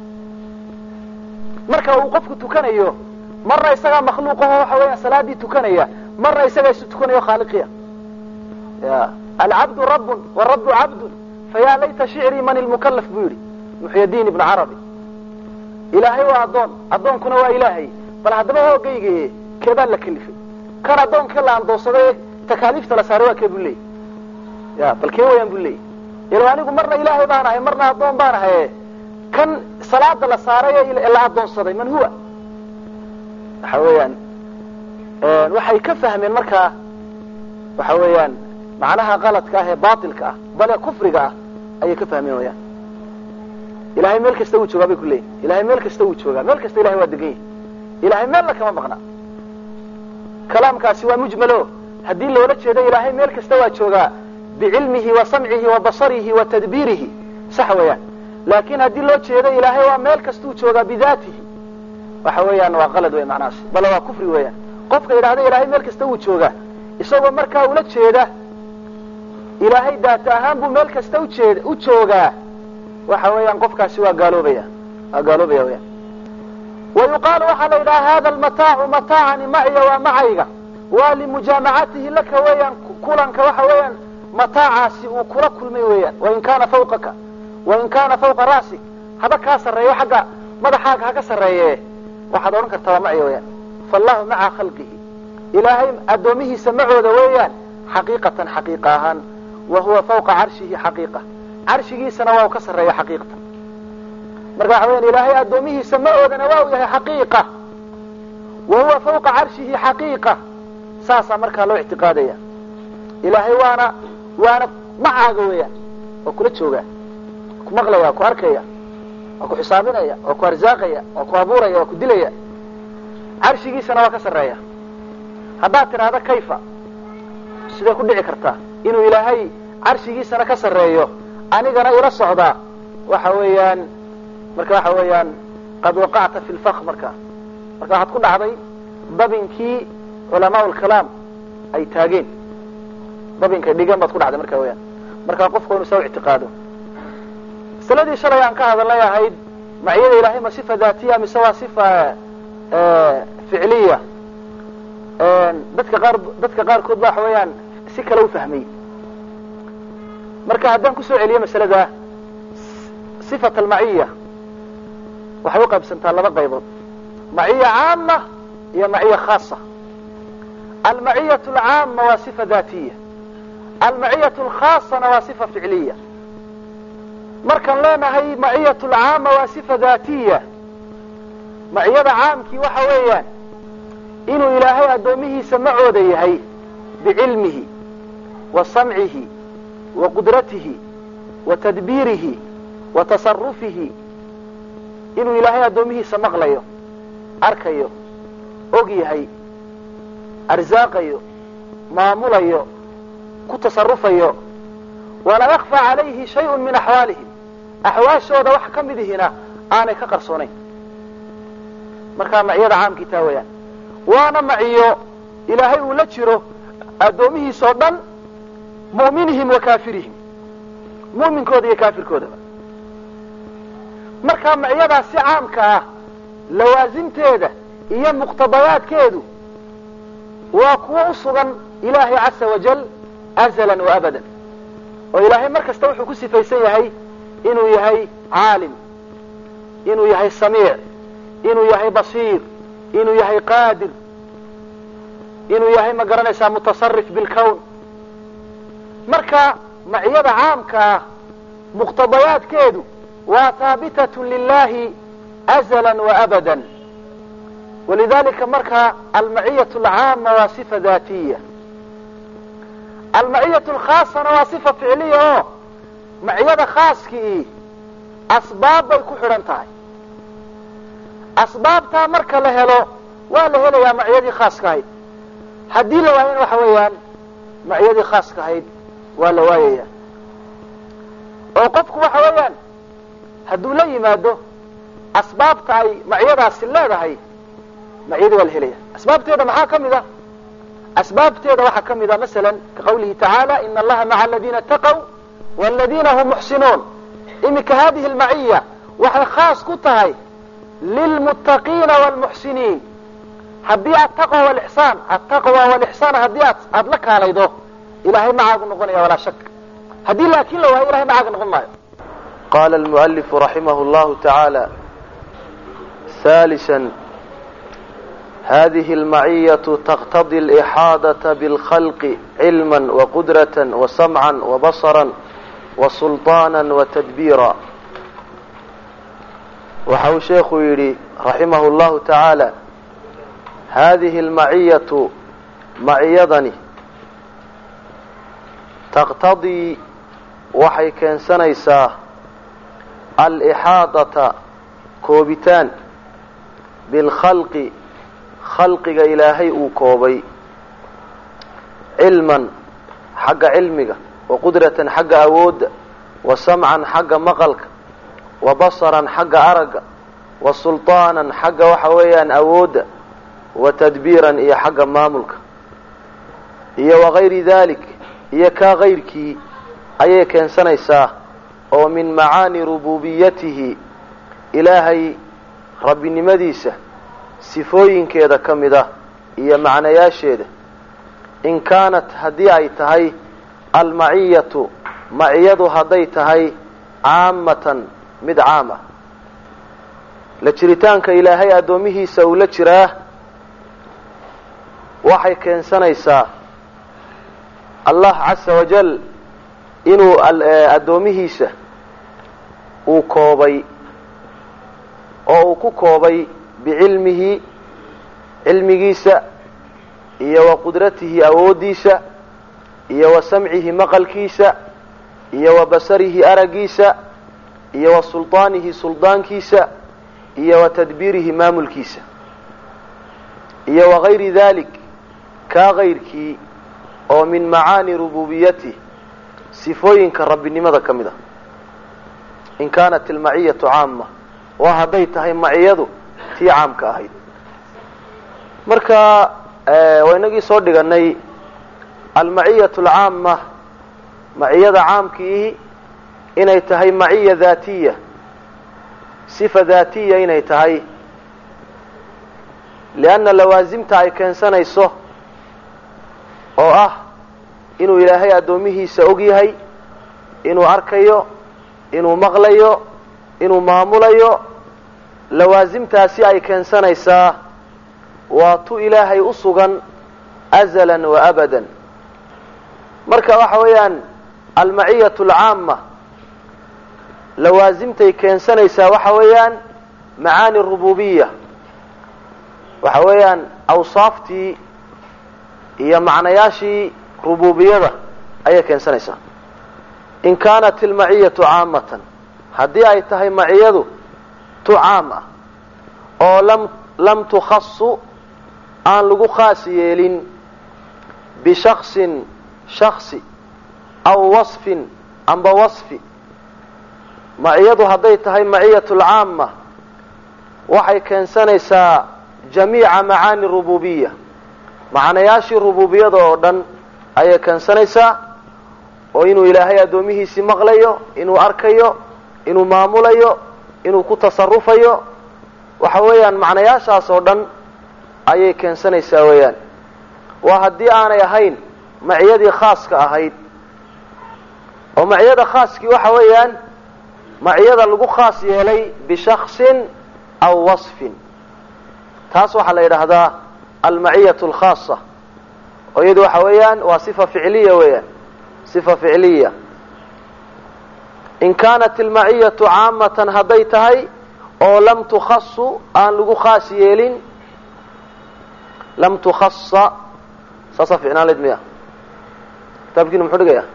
marka uu qofku tukanayo marna isaga makhluuqa waxa weeyaan salaadii tukanaya marna isaga isu tukanayo khaliqiya ya al-abdu rabb wa rabb abd faya layta shi'ri man al-mukallaf buri muhyiddin ibn arabi ilaahay waa adoon adoonkuna waa ilaahay bal hadaba hoogayge keeda la kalifay kana adoonka la andoosaday takaliifta la saaray waa keebulay ya bal keewayaan bulay إلى أنكم مرنا إلهي بانه مرنا أدون بانه كان صلاة للصارية إلا أدون صدي من هو حويان أه وحي كفه من مركة وحويان معناها غلط كاه باطل كاه بل كفر كاه أي كفه من ويان إلهي ملك استوي شوقا بكله إلهي ملك استوي شوقا ملك استوي إلهي ودقيه إلهي ملك ما مغنى كلامك سوى مجمله هدين لو رتش هذا إلهي ملك استوى شوقا بعلمه وسمعه وبصره وتدبيره سحويان لكن هدي لو جيده الهي waa meel kastu jooga bidaatihi waxa weeyaan waa qalad way macnaas bal waa kufri weeyaan qofka yiraahdo ilaahay meel kasta uu jooga isagoo markaa ula jeeda ilaahay daata ahaan buu meel kasta u jeeda u jooga waxa weeyaan qofkaasi waa gaaloobaya waa gaaloobaya weeyaan ويقال waxa la yiraahdaa hada almataacu mataa'an ma'iya wa ma'iga wa li mujama'atihi laka weeyaan kulanka waxa weeyaan mataacaasi uu kula kulmay weeyaan. wain kaana fawqaka wain kaana fawqa ra'sik, haba kaa sarreeyo xagga madaxaaga haka sarreeye, waxaad odhan kartaa waa maci weeyaan. faallahu maca khalqihi, ilaahay addoomihiisa macooda weeyaan, xaqiiqatan xaqiiqa ahaan. wa huwa fawqa carshihi xaqiiqa, carshigiisana waa u ka sarreeya xaqiiqatan. marka waxa weyaan ilaahay addoomihiisa macoodana waa u yahay xaqiiqa, wa huwa fawqa carshihi xaqiiqa. saasaa markaa loo ictiqaadaya. ilaahay waana waana macaaga weeyaan, waa kula joogaa, ku maqlaya, ku arkaya, waa ku xisaabinaya, waa ku arsaaqaya, waa ku abuuraya, waa ku dilaya. carshigiisana waa ka sarreeya. haddaad tidhaahdo kayfa, siday ku dhici kartaa inuu ilaahay carshigiisana ka sarreeyo anigana ila socdaa? waxa weeyaan marka waxa weeyaan qad waqacta fi lfakr. marka marka waxaad ku dhacday dabinkii culamaa lkalaam ay taageen, dabinkay dhigeen baad ku dhacday marka weyaan. marka qofku inu saa ictiqaado. masaladii shalay aan ka hadalnay ahayd maciyada ilahay ma sifa daatiya mise waa sifa ficliya. dadka qaar dadka qaarkood ba waxa weeyaan si kale u fahmay. marka haddaan kusoo celiyo masalada, sifat almaciya waxay u qaybsantaa laba qaybood: maciya caama iyo maciya khaasa. almaciyatu alcaama waa sifa daatiya, almaciyatu alkhaasana waa sifa ficliya. markaan leenahay maciyatu alcaama waa sifa daatiya, maciyada caamkii waxa weeyaan inuu ilaahay addoomihiisa macooda yahay bicilmihi wa samcihi wa qudratihi wa tadbiirihi wa tasarufihi. inuu ilaahay addoomihiisa maqlayo, arkayo, og yahay, arsaaqayo, maamulayo, ku tasarufayo. walaa yakfى calayhi shayء min axwaalihim, axwaashooda wax ka midihina aanay ka qarsoonayn. markaa maciyada caamkii taa weeyaan. waana maciyo ilaahay uu la jiro addoomihiisoo dhan, mu'minihim wa kaafirihim, mu'minkooda iyo kaafirkoodaba. markaa maciyadaas si caamka ah lawaasimteeda iyo muqtadayaadkeedu waa kuwo u sugan ilaahay casa wajal azalan wa abadan. oo ilaahay mar kasta wuxuu ku sifaysan yahay inuu yahay caalim, inuu yahay samiic, inuu yahay basiir, inuu yahay qaadir, inuu yahay ma garanaysaa mutasarif bilkown. marka maciyada caamka ah muqtadayaadkeedu waa haabitatun lilahi azalan wa abadan. walidalika marka almaciyatu alcaama waa sifa daatiya, almaciyatu alkhaasana waa sifa ficliya. oo maciyada khaaskii asbaab bay ku xidhan tahay. asbaabtaa marka la helo waa la helayaa maciyadii khaaska ahayd. haddii la waayana waxa weeyaan maciyadii khaaska ahayd waa la waayaya. oo qofku waxa weeyaan hadduu la yimaado asbaabta ay maciyadaasi leedahay, maciyadii waa la helaya. asbaabteeda maxaa ka mid a? asbaabteeda waxaa ka mid a masalan ka qawlihi tacaala ina allaha maca aladiina ataqow waladiina hum muxsinuun. iminka hadihi almaciya waxay khaas ku tahay lilmuttaqiina waalmuxsiniin. haddii attaqwa walixsaan attaqwa walixsaan haddii aad aada la kaalaydo ilahay macaagu noqonaya walaa shak. haddii laakiin la waayo ilahay macaaga noqon maayo. qala almualifu raximah llahu tacaala ثالثا هذه المعية تقتضي الإحاطة بالخلق علما وقدرة وسمعا وبصرا وسلطانا وتدبيرا. وحو شيخ يري رحمه الله تعالى هذه المعية معيضني تقتضي وحي كان سنيسا الإحاطة كوبتان بالخلق خلق إلهي أوكوبي علما حق علمك وقدرة حق أود وسمعا حق مقلك وبصرا حق أرق وسلطانا حق وحويا أود وتدبيرا إيا حق ماملك إيا وغير ذلك إيا كغيرك أيا كان سنيساه ومن معاني ربوبيته إلهي رب نمديسه sifooyin keeda kamida iyo macnayaasheeda in kaanat haddii ay tahay almaciyatu maciyadu hadday tahay caamatan mid caama la jiritaanka ilaahay addoomihiisa uu la jiraa waxay keensanaysaa allah casa wajal inuu addoomihiisa uu koobay oo uu ku koobay bicilmihi cilmigiisa iyo wa qudratihi awooddiisa iyo wa samcihi maqalkiisa iyo wa basarihi araggiisa iyo wa sulطaanihi suldaankiisa iyo wa tadbiirihi maamulkiisa iyo wa gayri dalik kaa gayrkii oo min macaani rububiyatih sifooyinka rabbinimada ka mid a in kaanat almaciyatu caama waa hadday tahay maciyadu tii caamka ahayd marka waa inagii soo dhiganay almaciyatu alcaama maciyada caamkiihi inay tahay maciya daatiya sifa daatiya inay tahay lianna lawaasimta ay keensanayso oo ah inuu ilaahay addoomihiisa og yahay inuu arkayo inuu maqlayo inuu maamulayo lawaasimtaasi ay keensanaysaa waa tu ilaahay u sugan azalan wa abadan marka waxa weeyaan almaciyatu alcaama lawaasimtay keensanaysaa waxa weeyaan macaani rububiya waxa weeyaan awsaaftii iyo macnayaashii rububiyada ayay keensanaysaa in kaanat almaciyatu caamatan haddii ay tahay maciyadu tu caam ah oo lam lam tukhasu aan lagu khaas yeelin bishaksin shaksi aw wasfin amba wasfi maciyadu hadday tahay maciyatu alcaama waxay keensanaysaa jamiica macaani rububiya macnayaashii rububiyada oo dhan ayay keensanaysaa oo inuu ilaahay addoomihiisii maqlayo inuu arkayo inuu maamulayo inuu ku tasarufayo waxa weeyaan macnayaashaas oo dhan ayay keensanaysaa weeyaan waa haddii aanay ahayn maciyadii khaaska ahayd oo maciyada khaaskii waxa weeyaan maciyada lagu khaas yeelay bishaksin aw wasfin taas waxaa la yidhaahdaa almaciyatu alkhaasa oo iyadu waxa weeyaan waa sifa ficliya weeyaan sifa ficliya in kaanat almaciyatu caamatan hadday tahay oo lam tukhasu aan lagu khaas yeelin lam tukhasa saasaa ficnaan leyd miya kitaabkiina muxuu dhigayaa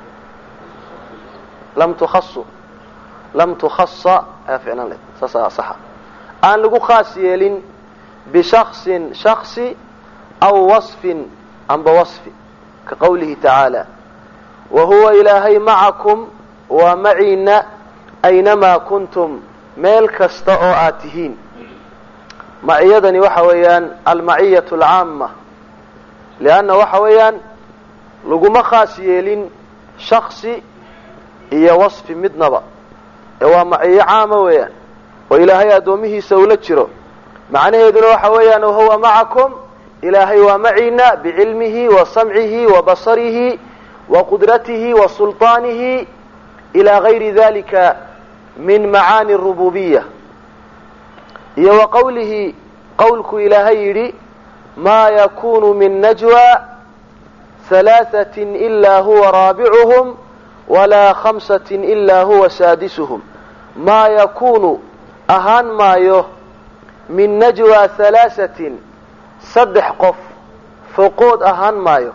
lam tukhasu lam tukhasa ayaa ficnaan leyd saasaa saxa aan lagu khaas yeelin bishaksin shaksi aw wasfin amba wasfi ka qawlihi tacaala wa huwa ilaahay macakum waa maciina aynamaa kuntum meel kasta oo aad tihiin maciyadani waxa weeyaan almaciyatu alcaama lianna waxa weeyaan laguma khaas yeelin shaksi iyo wasfi midnaba ee waa maciyo caama weeyaan oo ilaahay addoomihiisa ula jiro macnaheeduna waxa weeyaan wahuwa macakum ilaahay waa maciina bicilmihi wa samcihi wa basarihi wa qudratihi wa sulطaanihi ilaa gayri dalika min macaani rububiya iyo wa qawlihi qowlku ilaahay yidhi maa yakunu min najwa halaaثatin ilaa huwa raabicuhum walaa khamsatin ilaa huwa saadisuhum maa yakunu ahaan maayo min najwa halaaثatin saddex qof foqood ahaan maayo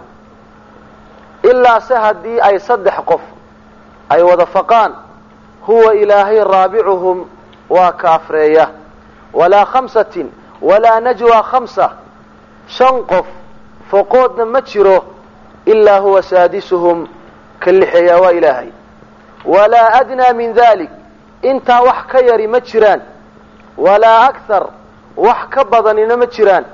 ilaa se haddii ay saddex qof ay wada faqaan huwa ilaahay raabicuhum waa ka afreeya walaa khamsatin walaa najwa khamsa shan qof foqoodna ma jiro ilaa huwa saadisuhum ka lixeeyaa waa ilaahay walaa adnaa min dalik intaa wax ka yari ma jiraan walaa akthar wax ka badanina ma jiraan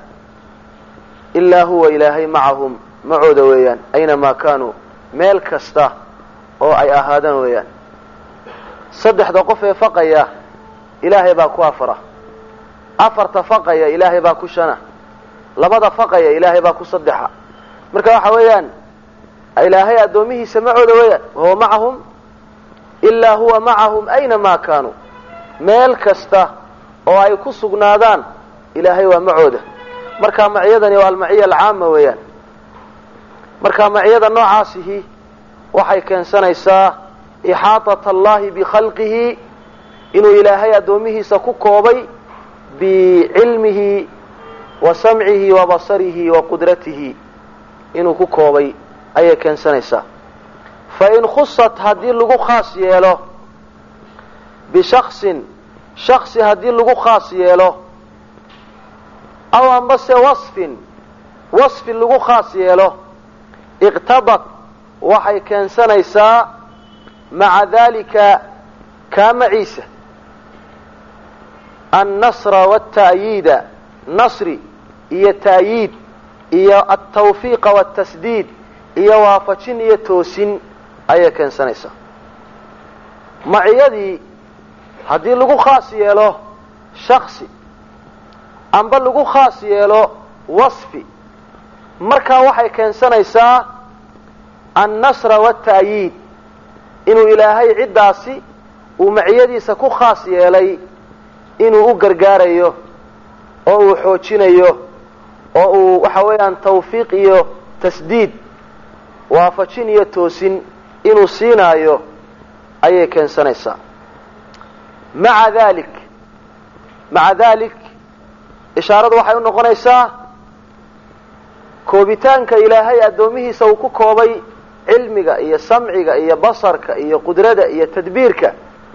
ilaa huwa ilaahay macahum macooda weeyaan aynamaa kaanuu meel kasta oo ay ahaadaan weeyaan saddexda qof ee faqaya ilaahay baa ku afara afarta faqaya ilaahay baa ku shana labada faqaya ilaahay baa ku saddexa marka waxa weeyaan ilaahay addoomihiisa macooda weeyaan wahuwa macahum ilaa huwa macahum aynamaa kaanuu meel kasta oo ay ku sugnaadaan ilaahay waa macooda. markaa maciyadani waa almaciya alcaama weeyaan. markaa maciyada noocaasihi waxay keensanaysaa ixaaطaة allahi bikhalqihi inuu ilaahay addoomihiisa ku koobay bicilmihi wa samcihi wa basarihi wa qudratihi inuu ku koobay ayay keensanaysaa. fain khusat haddii lagu khaas yeelo bishaksin shaksi haddii lagu khaas yeelo aw ambase wasfin wasfi lagu khaas yeelo iqtadat waxay keensanaysaa maca dalika kaa maciisa annasra wاta'yiida nasri iyo ta'yiid iyo altawfiiqa wاtasdiid iyo waafajin iyo toosin ayay keensanaysaa. maciyadii haddii lagu khaas yeelo shaksi amba lagu khaas yeelo wasfi markaa waxay keensanaysaa annasra wاta'yiid inuu ilaahay ciddaasi uu maciyadiisa ku khaas yeelay inuu u gargaarayo oo uu xoojinayo oo uu waxa weeyaan tawfiiq iyo tasdiid waafajin iyo toosin inuu siinaayo ayay keensanaysaa. maca dalik maca dalik ishaaradu waxay u noqonaysaa koobitaanka ilaahay addoomihiisa uu ku koobay cilmiga iyo samciga iyo basarka iyo qudrada iyo tadbiirka.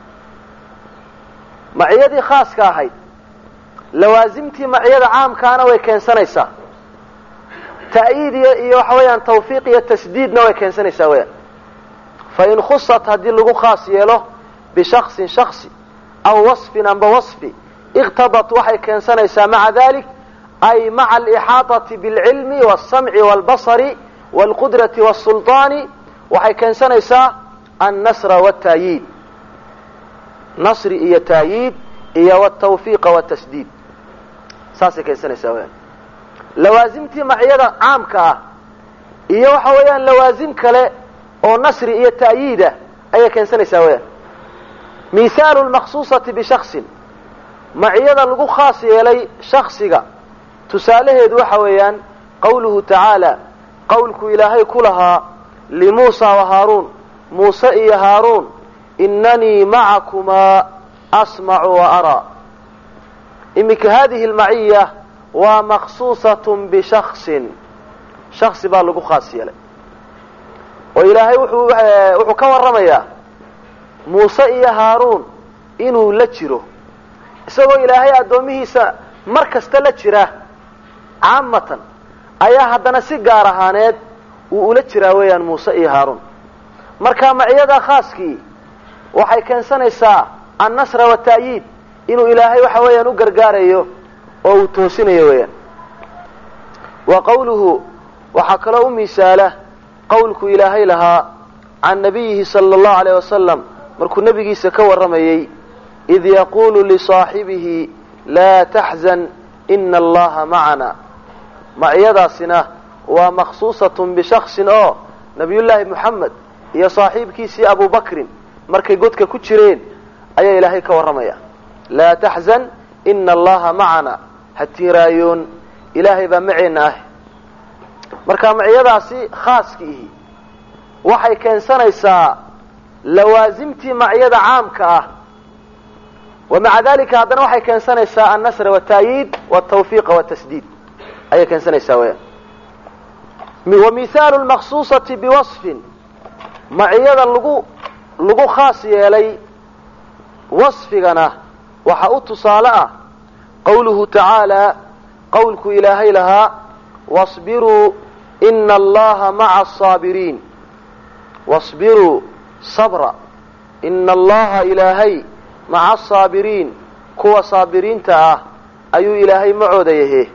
maciyadii khaaska ahayd lawaasimtii maciyada caamkaana way keensanaysaa. ta'yiid iyo waxa weeyaan tawfiiq iyo tasdiidna way keensanaysaa weyaan. fain khusat haddii lagu khaas yeelo bishaksin shaksi aw wasfin amba wasfi iqtadat waxay keensanaysaa maca dalik ay maca alixaaطati bilcilmi wاsamci wاlbasari wاlqudrati wاsulطaani waxay keensanaysaa annasra wاta'yiid nasri iyo ta'yiid iyo wاtawfiiqa wاtasdiid saasay keensanaysaa weyaan. lawaasimtii maciyada caamka ah iyo waxa weeyaan lawaasim kale oo nasri iyo ta'yiidah ayay keensanaysaa weyaan. mihaalu lmaqsuusati bishaksin maciyada lagu khaas yeelay shaksiga tusaalaheedu waxa weeyaan qawluhu tacaala qowlku ilaahay ku lahaa limuusa wa haaruun muuse iyo haaruun inanii macakumaa asmacu wa araa. iminka hadihi lmaciya waa maqsuusatun bishaksin shaksi baa lagu khaas yeelay oo ilaahay wuxuu wuxuu ka warramayaa muuse iyo haaruun inuu la jiro isagoo ilaahay addoomihiisa mar kasta la jira caamatan ayaa haddana si gaar ahaaneed uu ula jiraa weeyaan muuse iyo haaruun. markaa maciyada khaaskii waxay keensanaysaa annasra wاta'yiid inuu ilaahay waxa weeyaan u gargaarayo oo uu toosinayo weeyaan. wa qawluhu waxaa kaloo u misaala qowlku ilaahay lahaa can nabiyihi sala allahu alayh wasalam markuu nebigiisa ka warramayey id yaquulu lisaaxibihi laa taxzan ina allaha macana. maciyadaasina waa maqsuusatun bishaksin oo nabiyullaahi moxamed iyo saaxiibkiisii abu bakrin markay godka ku jireen ayaa ilaahay ka warramaya laa taxzan ina allaha macana ha tiiraayoon ilaahay baa maceenna ah. marka maciyadaasi khaaskiihi waxay keensanaysaa lawaasimtii maciyada caamka ah wa maca dalika haddana waxay keensanaysaa annasra wاta'yiid wاtawfiiqa wاtasdiid ayay keensanaysaa weyaan. wa mihaalu lmaqsuusati biwasfin maciyada lagu lagu khaas yeelay wasfigana waxa u tusaale ah qawluhu tacaala qowlku ilaahay lahaa wasbiruu ina allaha maca asaabiriin. wasbiruu sabra ina allaha ilaahay maca asaabiriin kuwa saabiriinta ah ayuu ilaahay macooda yahe.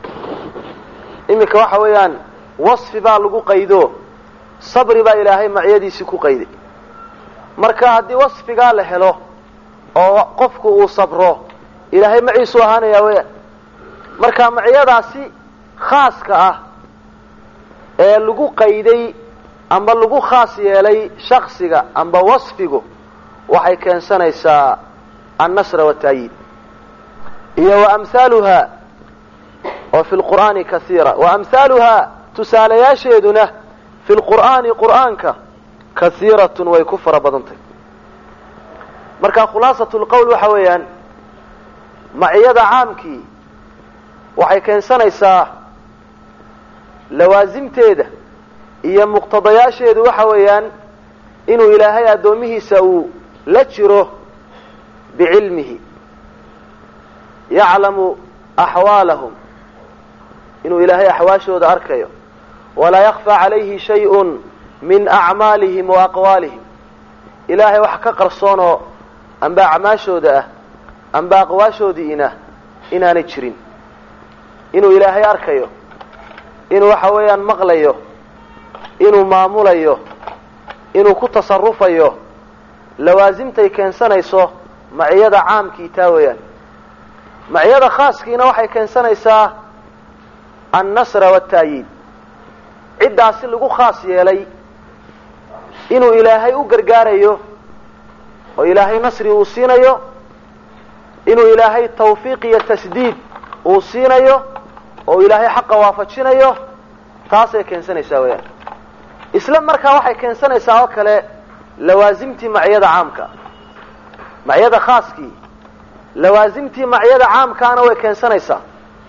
iminka waxa weeyaan wasfi baa lagu qaydo sabri baa ilaahay maciyadiisii ku qayday. marka haddii wasfigaa la helo oo qofku uu sabro ilaahay maciisu ahaanaya weyaan. marka maciyadaasi khaaska ah ee lagu qayday amba lagu khaas yeelay shaksiga amba wasfigu waxay keensanaysaa annasra wata'yiid iyo wa amhaaluha oo fi lqur'aani kaiira wa amhaaluhaa tusaalayaasheeduna fi lqur'aani qur'aanka kaiiratun way ku fara badantay. marka khulaasatu lqowl waxa weeyaan maciyada caamkii waxay keensanaysaa lawaasimteeda iyo muqtadayaasheedu waxa weeyaan inuu ilaahay addoomihiisa uu la jiro bicilmihi yaclamu axwaalahum inuu ilaahay axwaashooda arkayo walaa yakfaa calayhi shayun min acmaalihim wa aqwaalihim ilaahay wax ka qarsoonoo amba acmaashooda ah amba aqwaashoodiina inaanay jirin inuu ilaahay arkayo inuu waxa weeyaan maqlayo inuu maamulayo inuu ku tasarufayo lawaasimtay keensanayso maciyada caamkii taa weeyaan. maciyada khaaskiina waxay keensanaysaa annasra wata'yiid ciddaasi lagu khaas yeelay inuu ilaahay u gargaarayo oo ilaahay nasri uu siinayo inuu ilaahay tawfiiq iyo tasdiid uu siinayo oo ilaahay xaqa waafajinayo taasay keensanaysaa weeyaan. isla markaa waxay keensanaysaa oo kale lawaasimtii maciyada caamka maciyada khaaskii lawaasimtii maciyada caamkaana way keensanaysaa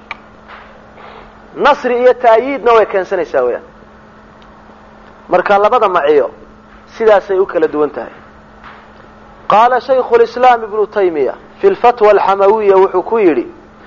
nasri iyo ta'yiidna way keensanaysaa weeyaan. marka labada maciyo sidaasay u kala duwan tahay. qaala shaykhu lislaam ibnu taymiya fi lfatwa alxamawiya wuxuu ku yidhi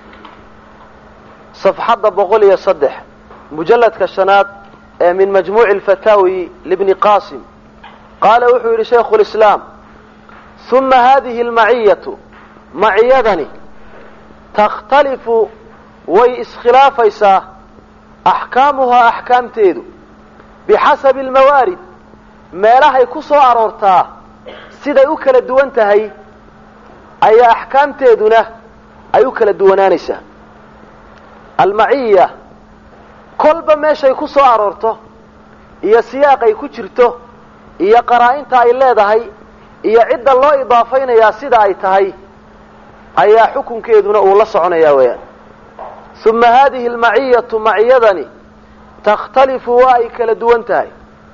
safxadda boqol iyo saddex mujalladka shanaad ee min majmuuci alfataawi libni qasim qaala wuxuu yidhi shaykhu lislaam uma hadihi almaciyatu maciyadani takhtalifu way iskhilaafaysaa axkaamuhaa axkaamteedu bixasabi almawaarid meelahay ku soo aroortaa siday u kala duwan tahay ayaa axkaamteeduna ay u kala duwanaanaysaa. almaciya kolba meeshay ku soo aroorto iyo siyaaqay ku jirto iyo qaraa-inta ay leedahay iyo cidda loo idaafaynayaa sida ay tahay ayaa xukunkeeduna uu la soconayaa weeyaan. uma hadihi almaciyatu maciyadani takhtalifu waa ay kala duwan tahay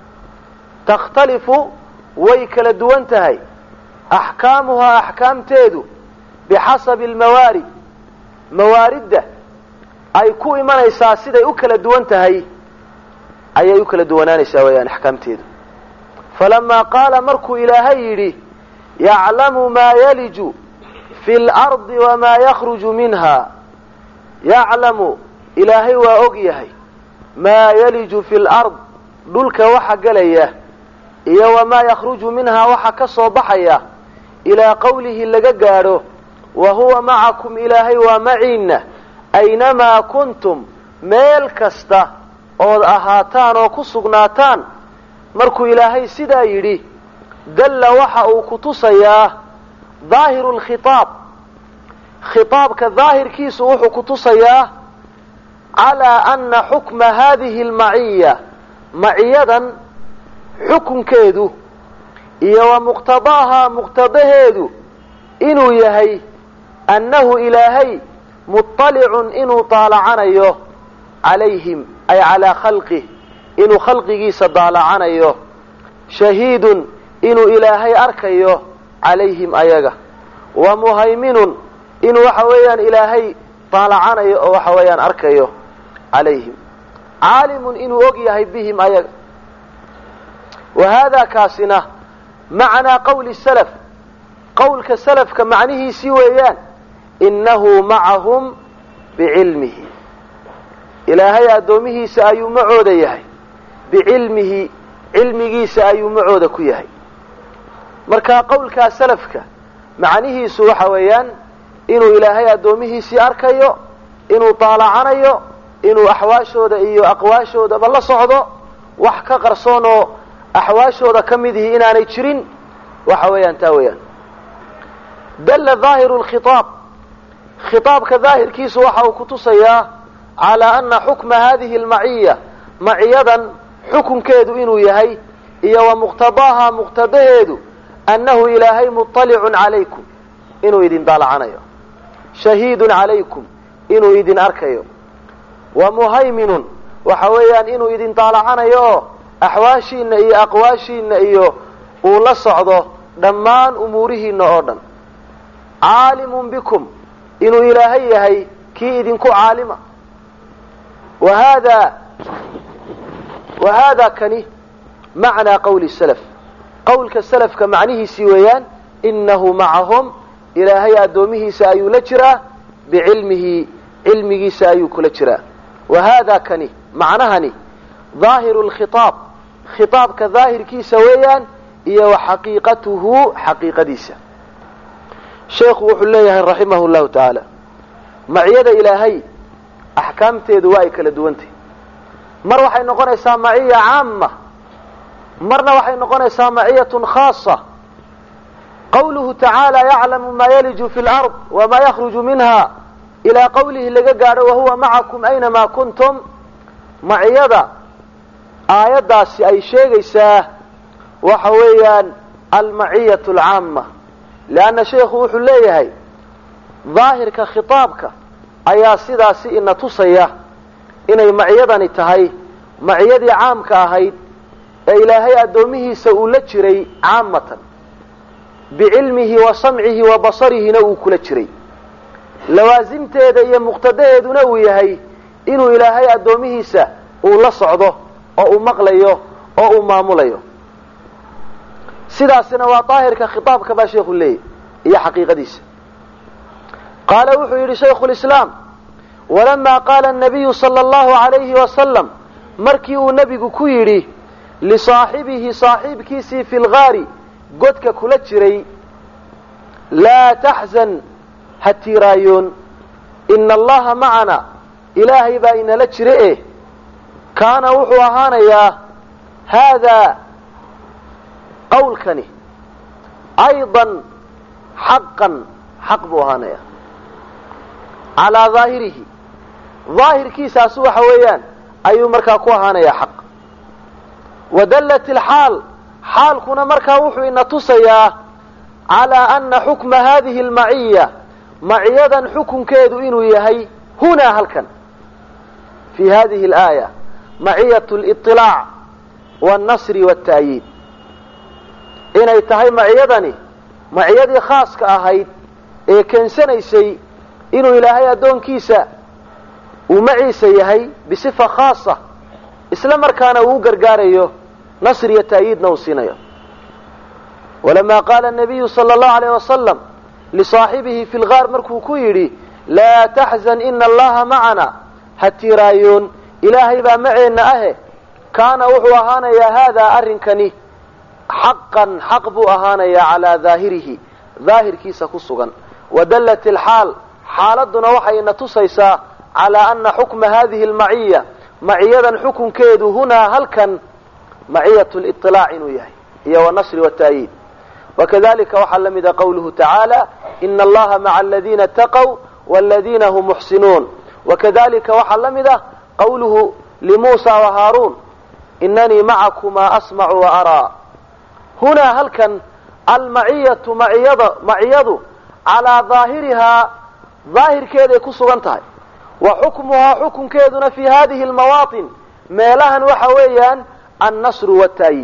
takhtalifu way kala duwan tahay axkaamuhaa axkaamteedu bixasabi almawaarid mawaaridda ay ku imanaysaa siday u kala duwan tahay ayay u kala duwanaanaysaa weeyaan axkaamteedu. falamaa qaala markuu ilaahay yidhi yaclamu maa yaliju fi lardi wamaa yakhruju minha yaclamu ilaahay waa og yahay maa yaliju fi lard dhulka waxa gelaya iyo wamaa yakhruju minhaa waxa ka soo baxaya ilaa qowlihi laga gaadho wa huwa macakum ilaahay waa maciinna aynamaa kuntum meel kasta ood ahaataan oo ku sugnaataan. markuu ilaahay sidaa yidhi dalla waxa uu ku tusayaa daahiru lkhitaab khitaabka daahirkiisu wuxuu ku tusayaa calaa ana xukma hadihi almaciya maciyadan xukunkeedu iyo wa muqtadaahaa muqtadaheedu inuu yahay annahu ilaahay muطalicun inuu daalacanayo calayhim ay calaa khalqih inuu khalqigiisa daalacanayo shahiidun inuu ilaahay arkayo calayhim ayaga wa muhayminun inuu waxa weeyaan ilaahay daalacanayo oo waxa weeyaan arkayo calayhim caalimun inuu og yahay bihim ayaga. wa haadaa kaasina macnaa qowli salaf qowlka salafka macnihiisii weeyaan innahu macahum bicilmihi ilaahay addoomihiisa ayuu macooda yahay bicilmihi cilmigiisa ayuu macooda ku yahay. marka qowlkaa salafka macnihiisu waxa weeyaan inuu ilaahay addoomihiisii arkayo inuu daalacanayo inuu axwaashooda iyo aqwaashoodaba la socdo wax ka qarsoon oo axwaashooda ka mid ihi inaanay jirin waxa weeyaan taa weeyaan. dalla daahiru lkhitaab khitaabka daahirkiisu waxa uu ku tusayaa calaa ana xukma hadihi almaciya maciyadan xukunkeedu inuu yahay iyo wa muqtadaaha muqtadaheedu annahu ilaahay muطalicun calaykum inuu idin daalacanayo, shahiidun calaykum inuu idin arkayo, wa muhayminun waxa weeyaan inuu idin daalacanayo oo axwaashiina iyo aqwaashiina iyo uu la socdo dhammaan umuurihiina oo dhan. caalimun bikum inuu ilaahay yahay kii idinku caalima. wa hada wa hada kani macnaa qawli salaf, qawlka salafka macnihiisii weeyaan inahu macahum ilaahay addoomihiisa ayuu la jiraa bicilmihi cilmigiisa ayuu kula jiraa. wa hada kani macnahani dhaahiru lkhitaab, khitaabka daahirkiisa weeyaan iyo wa xaqiiqatuhu xaqiiqadiisa. sheekhu wuxuu leeyahay raximahu llahu tacaala, maciyada ilaahay axkaamteedu waa ay kala duwantahy. mar waxay noqonaysaa maciya caama, marna waxay noqonaysaa maciyatun khaasa. qawluhu tacaala yaclamu maa yaliju fi lard wamaa yakhruju minha ilaa qawlihi laga gaadho wahuwa macakum aynamaa kuntum. maciyada aayaddaasi ay sheegaysaa waxa weeyaan almaciyatu alcaama, leanna sheekhu wuxuu leeyahay daahirka khitaabka ayaa sidaasi ina tusaya inay maciyadani tahay maciyadii caamka ahayd ee ilaahay addoomihiisa uu la jiray caamatan, bicilmihi wa samcihi wa basarihina uu kula jiray. lawaasimteeda iyo muqtadaheeduna uu yahay inuu ilaahay addoomihiisa uu la socdo oo uu maqlayo oo uu maamulayo. sidaasina waa daahirka khitaabka baa sheekhu leeyahy iyo xaqiiqadiisa. qaala wuxuu yidhi shaykhu lislaam, walamaa qaala anabiyu sala allahu alayhi wasalam, markii uu nebigu ku yidhi lisaaxibihi saaxiibkiisii fi lgaari godka kula jiray, laa taxzan ha tiiraayoon, ina allaha macana ilaahay baa inala jira eh, kaana wuxuu ahaanayaa haadaa qawlkani aydan xaqan xaq buu ahaanaya calaa daahirihi, daahirkiisaas waxa weeyaan ayuu markaa ku ahaanayaa xaq. wadallat ilxaal, xaalkuna markaa wuxuu ina tusayaa calaa ana xukma hadihi almaciya, maciyadan xukunkeedu inuu yahay hunaa halkan fi hadihi alaaya maciyatu liطilaac wاnnasri wاta'yiid, inay tahay maciyadani maciyadii khaaska ahayd ee keensanaysay inuu ilaahay addoonkiisa uu maciisa yahay bisifa khaasa, isla markaana uu u gargaarayo nasr iyo ta'yiidna uu siinayo. walamaa qaala anabiyu sala allahu alayh wasalam lisaaxibihi fi lgaar, markuu ku yidhi laa taxzan ina allaha macana, ha tiiraayoon ilaahay baa maceenna ahe, kaana wuxuu ahaanayaa haadaa arrinkani xaqan xaq buu ahaanayaa calaa daahirihi, daahirkiisa ku sugan. wadallat ilxaal, xaaladuna waxay ina tusaysaa calaa ana xukma hadihi almaciya, maciyadan xukunkeedu hunaa halkan maciyatu liطilaac inuu yahay iyo wanasri wata'yiid. wakadalika waxaa la mida qawluhu tacaala ina allaha maca aladiina taqow waladiina hum muxsinuun. wakadalika waxaa la mid ah qawluhu limuusa wa haaruun inanii macakumaa asmacu wa araa. hunaa halkan almaciyatu maciyada maciyadu calaa daahirihaa, daahirkeeday ku sugan tahay. wa xukmuhaa, xukunkeeduna fi hadihi almawaatin, meelahan waxa weeyaan annasru wata'yiid.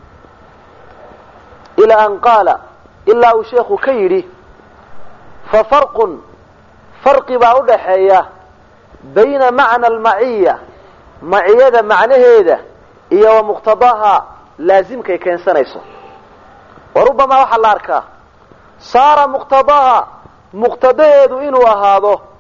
ilaa an qaala, ilaa uu sheekhu ka yidhi fafarqun, farqi baa u dhaxeeya bayna macna almaciya, maciyada macnaheeda iyo wa muqtadaha laasimkay keensanayso. wa rubamaa waxaa la arkaa saara muqtadaha, muqtadaheedu inuu ahaado